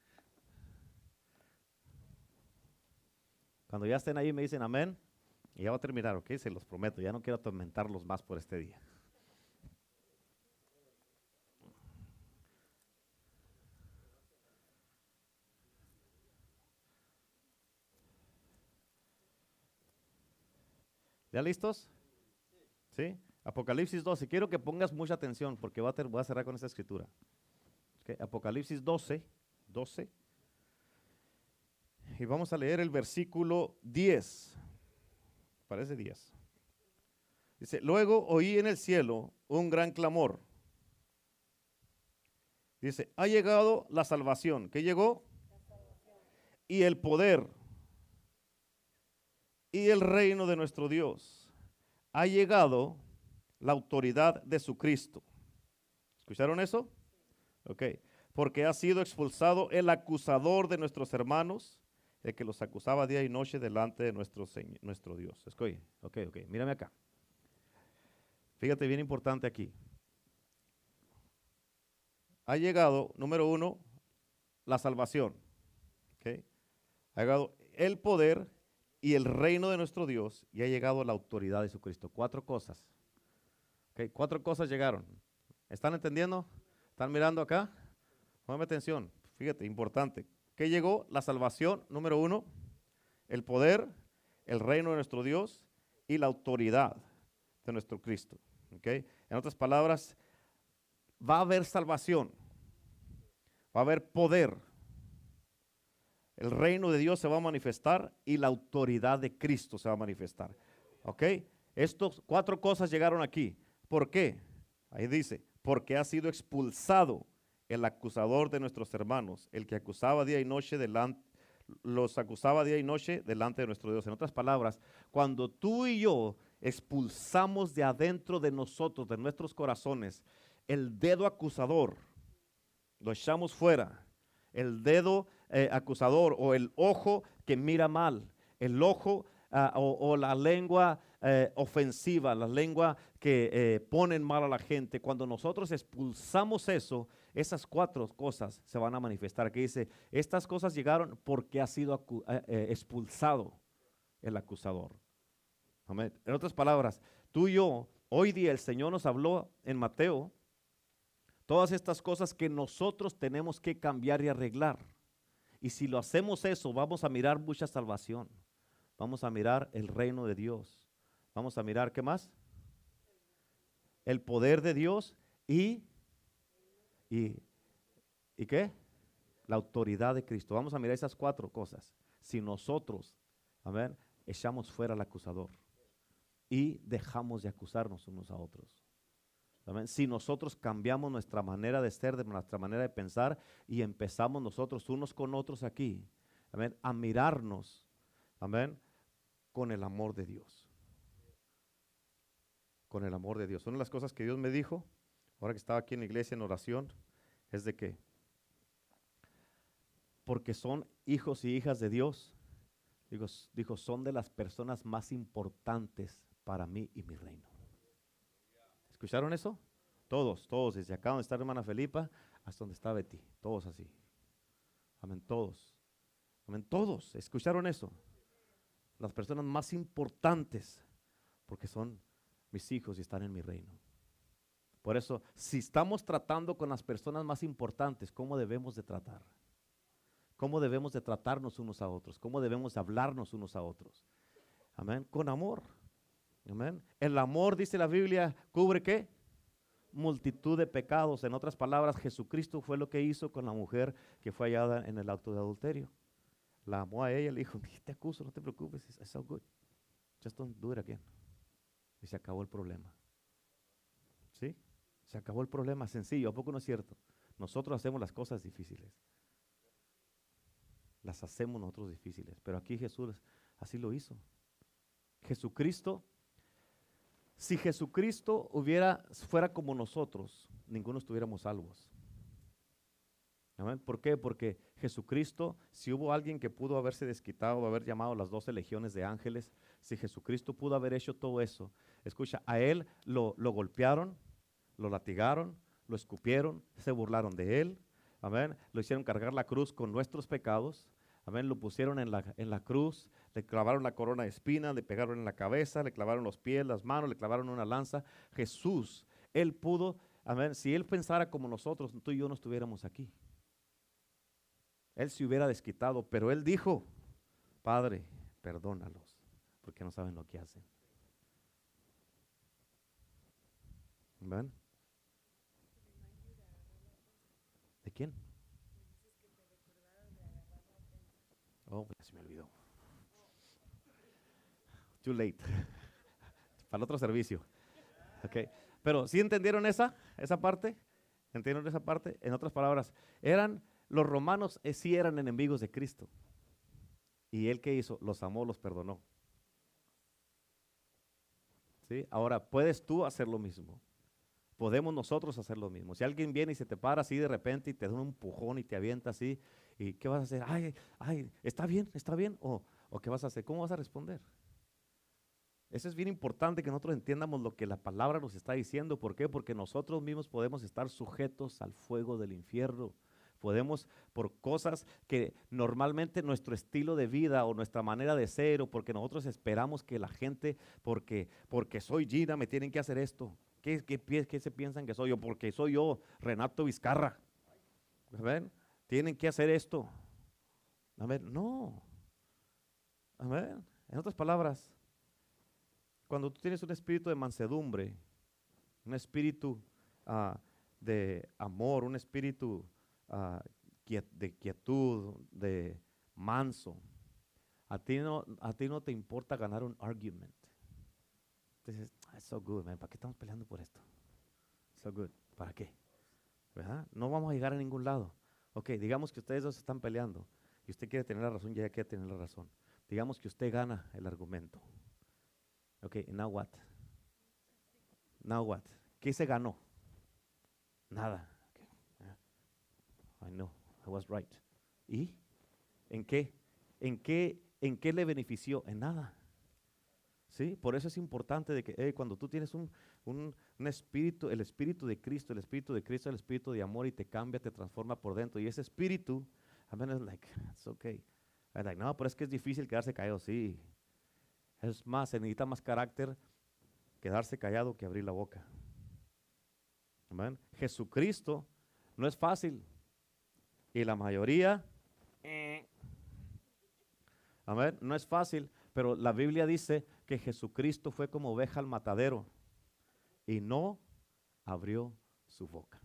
Cuando ya estén ahí me dicen amén, y ya va a terminar, ok, se los prometo, ya no quiero atormentarlos más por este día. ¿Ya listos? ¿Sí? Apocalipsis doce, quiero que pongas mucha atención porque voy a, ter- voy a cerrar con esta escritura. Okay, Apocalipsis doce, doce. Y vamos a leer el versículo diez. Parece diez. Dice, luego oí en el cielo un gran clamor. Dice, ha llegado la salvación. ¿Qué llegó? Y el poder y el reino de nuestro Dios. Ha llegado la autoridad de su Cristo. ¿Escucharon eso? Ok. Porque ha sido expulsado el acusador de nuestros hermanos, el que los acusaba día y noche delante de nuestro, nuestro Dios. Escoge. Ok, ok. Mírame acá. Fíjate, bien importante aquí. Ha llegado, número uno, la salvación. Okay. Ha llegado el poder y el reino de nuestro Dios y ha llegado la autoridad de Jesucristo. Cuatro cosas. Okay. Cuatro cosas llegaron. ¿Están entendiendo? ¿Están mirando acá? Póngame atención. Fíjate, importante. ¿Qué llegó? La salvación, número uno, el poder, el reino de nuestro Dios y la autoridad de nuestro Cristo. Okay. En otras palabras, va a haber salvación, va a haber poder, el reino de Dios se va a manifestar y la autoridad de Cristo se va a manifestar. ¿Ok? Estas cuatro cosas llegaron aquí. ¿Por qué? Ahí dice, porque ha sido expulsado el acusador de nuestros hermanos, el que acusaba día y noche delante, los acusaba día y noche delante de nuestro Dios. En otras palabras, cuando tú y yo expulsamos de adentro de nosotros, de nuestros corazones, el dedo acusador, lo echamos fuera. El dedo eh, acusador o el ojo que mira mal, el ojo uh, o, o la lengua eh, ofensiva, la lengua que eh, ponen mal a la gente. Cuando nosotros expulsamos eso, esas cuatro cosas se van a manifestar. Aquí dice, estas cosas llegaron porque ha sido eh, eh, expulsado el acusador. Amén. En otras palabras, tú y yo, hoy día el Señor nos habló en Mateo, todas estas cosas que nosotros tenemos que cambiar y arreglar. Y si lo hacemos eso, vamos a mirar mucha salvación. Vamos a mirar el reino de Dios. Vamos a mirar, ¿qué más? El poder de Dios y, y, ¿y qué? La autoridad de Cristo. Vamos a mirar esas cuatro cosas. Si nosotros, amén, echamos fuera al acusador y dejamos de acusarnos unos a otros. Amén. Si nosotros cambiamos nuestra manera de ser, de nuestra manera de pensar y empezamos nosotros unos con otros aquí, amén, a mirarnos, amén, con el amor de Dios. Con el amor de Dios. Una de las cosas que Dios me dijo, ahora que estaba aquí en la iglesia en oración, es de que, porque son hijos y hijas de Dios, digo, dijo, son de las personas más importantes para mí y mi reino. ¿Escucharon eso? Todos, todos, desde acá donde está la hermana Felipa hasta donde está Betty, todos así. Amén, todos. Amén. Todos, ¿escucharon eso? Las personas más importantes, porque son mis hijos y están en mi reino. Por eso, si estamos tratando con las personas más importantes, ¿cómo debemos de tratar? ¿Cómo debemos de tratarnos unos a otros? ¿Cómo debemos de hablarnos unos a otros? Amén. Con amor. Amén. El amor, dice la Biblia, ¿cubre qué? Multitud de pecados. En otras palabras, Jesucristo fue lo que hizo con la mujer que fue hallada en el acto de adulterio. La amó a ella, le dijo, te acuso, no te preocupes, it's, it's so good. Just don't do it again. Y se acabó el problema. ¿Sí? Se acabó el problema, sencillo, ¿a poco no es cierto? Nosotros hacemos las cosas difíciles. Las hacemos nosotros difíciles, pero aquí Jesús así lo hizo. Jesucristo, si Jesucristo hubiera, fuera como nosotros, ninguno estuviéramos salvos. ¿Amén? ¿Por qué? Porque Jesucristo, si hubo alguien que pudo haberse desquitado, haber llamado a las doce legiones de ángeles, si Jesucristo pudo haber hecho todo eso, escucha, a él lo, lo golpearon, lo latigaron, lo escupieron, se burlaron de él, amén, lo hicieron cargar la cruz con nuestros pecados, amén, lo pusieron en la, en la cruz, le clavaron la corona de espinas, le pegaron en la cabeza, le clavaron los pies, las manos, le clavaron una lanza. Jesús, él pudo, amén, si él pensara como nosotros, tú y yo no estuviéramos aquí. Él se hubiera desquitado, pero él dijo, Padre, perdónalos, porque no saben lo que hacen. ¿Ven? ¿De quién? Oh, ya se me olvidó. Too late. Para el otro servicio. Okay. Pero ¿sí entendieron esa, esa parte? ¿Entendieron esa parte? En otras palabras, eran los romanos, eh, sí eran enemigos de Cristo. ¿Y él qué hizo? Los amó, los perdonó. ¿Sí? Ahora, ¿puedes tú hacer lo mismo? Podemos nosotros hacer lo mismo. Si alguien viene y se te para así de repente y te da un empujón y te avienta así, ¿y qué vas a hacer? Ay, ay, ¿está bien? ¿Está bien? ¿O, o qué vas a hacer? ¿Cómo vas a responder? Eso es bien importante que nosotros entiendamos lo que la palabra nos está diciendo. ¿Por qué? Porque nosotros mismos podemos estar sujetos al fuego del infierno. Podemos, por cosas que normalmente nuestro estilo de vida o nuestra manera de ser, o porque nosotros esperamos que la gente, porque, porque soy Gina, me tienen que hacer esto. ¿Qué, qué, qué se piensan que soy yo? Porque soy yo, Renato Vizcarra. ¿Ven? Tienen que hacer esto. A ver, no. A ver, en otras palabras, cuando tú tienes un espíritu de mansedumbre, un espíritu uh, de amor, un espíritu uh, de quietud, de manso, a ti no, a ti no te importa ganar un argument. Entonces, it's so good, man. ¿Para qué estamos peleando por esto? So good. ¿Para qué? ¿Verdad? No vamos a llegar a ningún lado. Ok, digamos que ustedes dos están peleando y usted quiere tener la razón y ella quiere tener la razón. Digamos que usted gana el argumento. Ok, now what? Now what? ¿Qué se ganó? Nada. Okay. Yeah. I know, I was right. ¿Y? ¿En qué? ¿En qué? ¿En qué le benefició? En nada. ¿Sí? Por eso es importante de que hey, cuando tú tienes un, un, un espíritu, el espíritu de Cristo, el espíritu de Cristo, el espíritu de amor y te cambia, te transforma por dentro. Y ese espíritu, I mean, it's like, it's okay. I'm like, no, pero es que es difícil quedarse callado. Sí. Es más, se necesita más carácter quedarse callado que abrir la boca. Amén. Jesucristo no es fácil. Y la mayoría, eh. Amén, no es fácil, pero la Biblia dice que Jesucristo fue como oveja al matadero y no abrió su boca.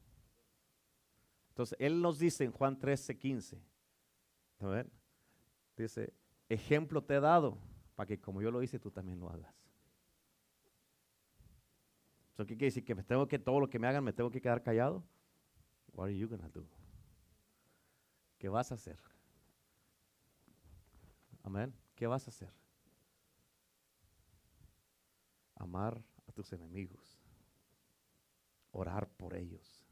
Entonces, Él nos dice en Juan trece, quince, amén, dice, ejemplo te he dado para que como yo lo hice, tú también lo hagas. ¿Eso qué quiere decir? Que me tengo que, todo lo que me hagan, me tengo que quedar callado. What are you gonna do? ¿Qué vas a hacer? Amén. ¿Qué vas a hacer? Amar a tus enemigos. Orar por ellos.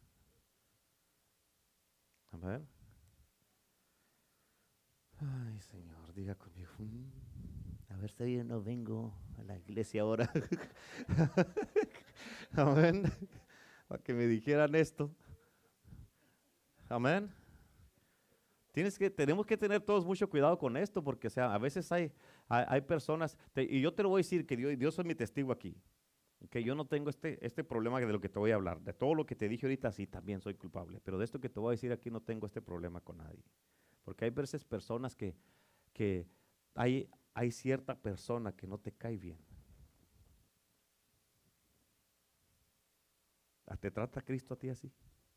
Amén. Ay, Señor, diga conmigo. A ver si yo no vengo a la iglesia ahora. Amén. Para que me dijeran esto. Amén. Tienes que, tenemos que tener todos mucho cuidado con esto, porque o sea, a veces hay, hay, hay personas, te- y yo te lo voy a decir, que Dios, Dios es mi testigo aquí, que yo no tengo este, este problema de lo que te voy a hablar. De todo lo que te dije ahorita, sí, también soy culpable, pero de esto que te voy a decir aquí no tengo este problema con nadie. Porque hay veces personas que, que hay, hay cierta persona que no te cae bien. ¿Te trata Cristo a ti así?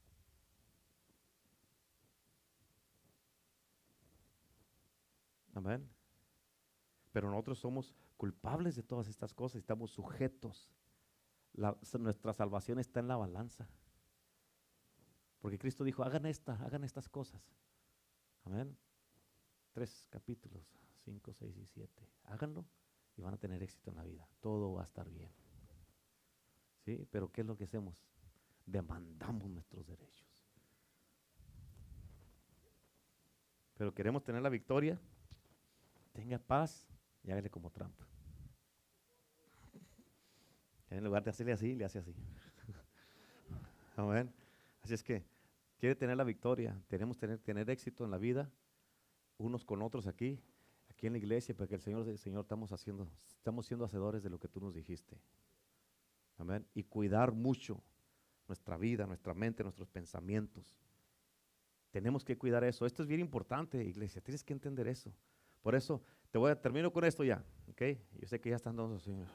Amén. Pero nosotros somos culpables de todas estas cosas, estamos sujetos. La- nuestra salvación está en la balanza. Porque Cristo dijo, hagan esta, hagan estas cosas. Amén. Tres capítulos, cinco, seis y siete. Háganlo y van a tener éxito en la vida. Todo va a estar bien. ¿Sí? Pero ¿qué es lo que hacemos? Demandamos nuestros derechos. Pero queremos tener la victoria. Tenga paz y hágale como Trump. En lugar de hacerle así, le hace así. Amén. Así es que quiere tener la victoria. Tenemos que tener, tener éxito en la vida, unos con otros aquí, aquí en la iglesia, porque el Señor, el Señor estamos haciendo, estamos siendo hacedores de lo que tú nos dijiste. Amén. Y cuidar mucho nuestra vida, nuestra mente, nuestros pensamientos. Tenemos que cuidar eso. Esto es bien importante, iglesia. Tienes que entender eso. Por eso, te voy a termino con esto ya. ¿Ok? Yo sé que ya están todos así.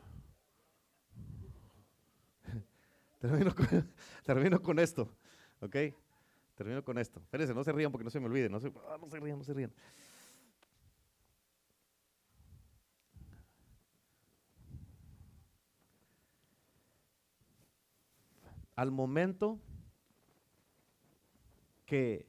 Termino con, termino con esto. ¿Ok? Termino con esto. Espérense, no se rían porque no se me olvide. No se, ah, no se rían, no se rían. Al momento que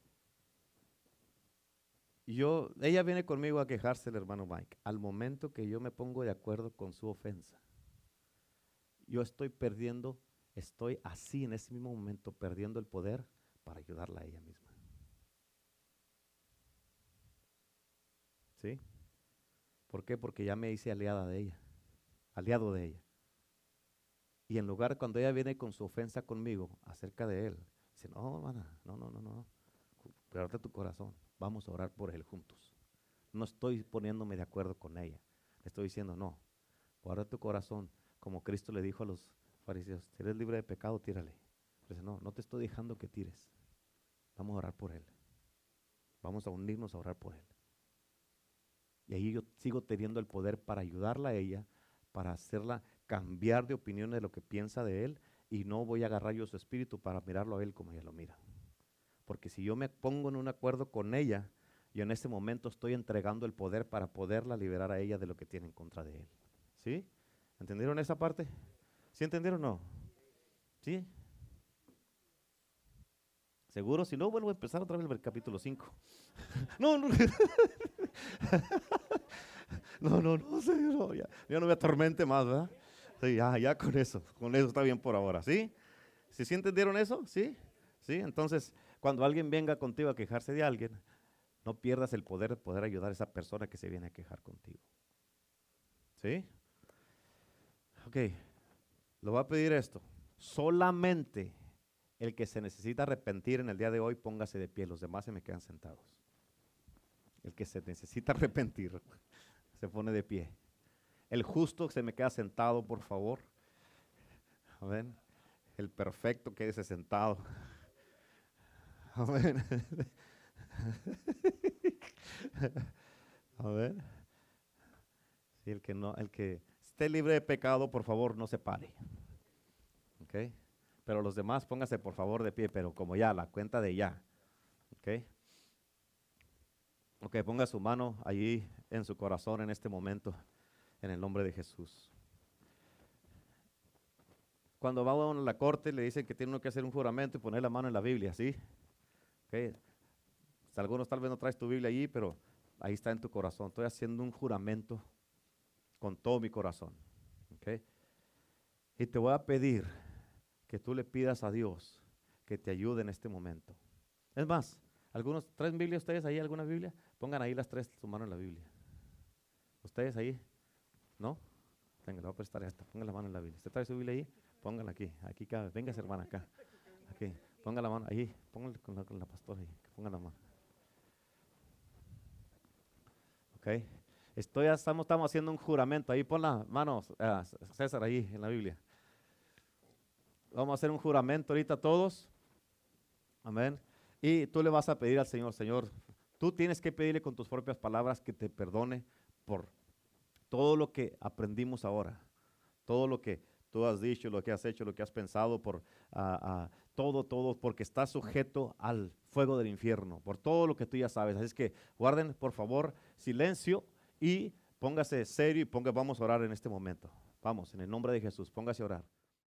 yo, ella viene conmigo a quejarse el hermano Mike. Al momento que yo me pongo de acuerdo con su ofensa, yo estoy perdiendo, estoy así en ese mismo momento perdiendo el poder para ayudarla a ella misma. ¿Sí? ¿Por qué? Porque ya me hice aliada de ella, aliado de ella. Y en lugar cuando ella viene con su ofensa conmigo acerca de él, dice, no, hermana, no, no, no, no, cuídate tu corazón, vamos a orar por él juntos. No estoy poniéndome de acuerdo con ella, le estoy diciendo, no, guarda tu corazón, como Cristo le dijo a los fariseos, si eres libre de pecado, tírale. Dice, no, no te estoy dejando que tires, vamos a orar por él, vamos a unirnos a orar por él. Y ahí yo sigo teniendo el poder para ayudarla a ella, para hacerla cambiar de opinión de lo que piensa de él, y no voy a agarrar yo su espíritu para mirarlo a él como ella lo mira. Porque si yo me pongo en un acuerdo con ella, yo en ese momento estoy entregando el poder para poderla liberar a ella de lo que tiene en contra de él. ¿Sí? ¿Entendieron esa parte? ¿Sí entendieron o no? ¿Sí? ¿Seguro? Si no, vuelvo a empezar otra vez el capítulo cinco. No, no. No, no, no, Señor, no, ya, ya no me atormente más, ¿verdad? Sí, ya, ya con eso, con eso está bien por ahora, ¿sí? ¿Sí, sí entendieron eso? ¿Sí? ¿Sí? Entonces, cuando alguien venga contigo a quejarse de alguien, no pierdas el poder de poder ayudar a esa persona que se viene a quejar contigo. ¿Sí? Ok, le voy a pedir esto. Solamente el que se necesita arrepentir en el día de hoy, póngase de pie, los demás se me quedan sentados. El que se necesita arrepentir, se pone de pie. El justo se me queda sentado, por favor. Amén. El perfecto quédese sentado. Amén. Amén. Sí, el que no, el que esté libre de pecado, por favor, no se pare. ¿Ok? Pero los demás póngase por favor de pie, pero como ya, la cuenta de ya. ¿Ok? Ok, ponga su mano allí en su corazón en este momento, en el nombre de Jesús. Cuando va uno a la corte, le dicen que tiene uno que hacer un juramento y poner la mano en la Biblia, ¿sí? ¿Ok? Algunos tal vez no traes tu Biblia allí, pero ahí está en tu corazón. Estoy haciendo un juramento con todo mi corazón. ¿Ok? Y te voy a pedir que tú le pidas a Dios que te ayude en este momento. Es más, algunos, ¿traen Biblia ustedes ahí, alguna Biblia? Pongan ahí las tres, su mano en la Biblia. ¿Ustedes ahí? ¿No? Venga, le voy a prestar esta. Pongan la mano en la Biblia. ¿Usted trae su Biblia ahí? Póngala aquí. Aquí cabe. Venga, hermana, acá. Aquí. Ponga la mano ahí. Póngala con la, con la pastora ahí. Ponga la mano. ¿ok? Estoy, estamos, estamos haciendo un juramento. Ahí pon la mano, uh, César, ahí en la Biblia. Vamos a hacer un juramento ahorita todos. Amén. Y tú le vas a pedir al Señor, Señor, tú tienes que pedirle con tus propias palabras que te perdone por todo lo que aprendimos ahora. Todo lo que tú has dicho, lo que has hecho, lo que has pensado, por uh, uh, todo, todo, porque estás sujeto al fuego del infierno, por todo lo que tú ya sabes. Así es que guarden, por favor, silencio y póngase serio y ponga, vamos a orar en este momento. Vamos, en el nombre de Jesús, póngase a orar.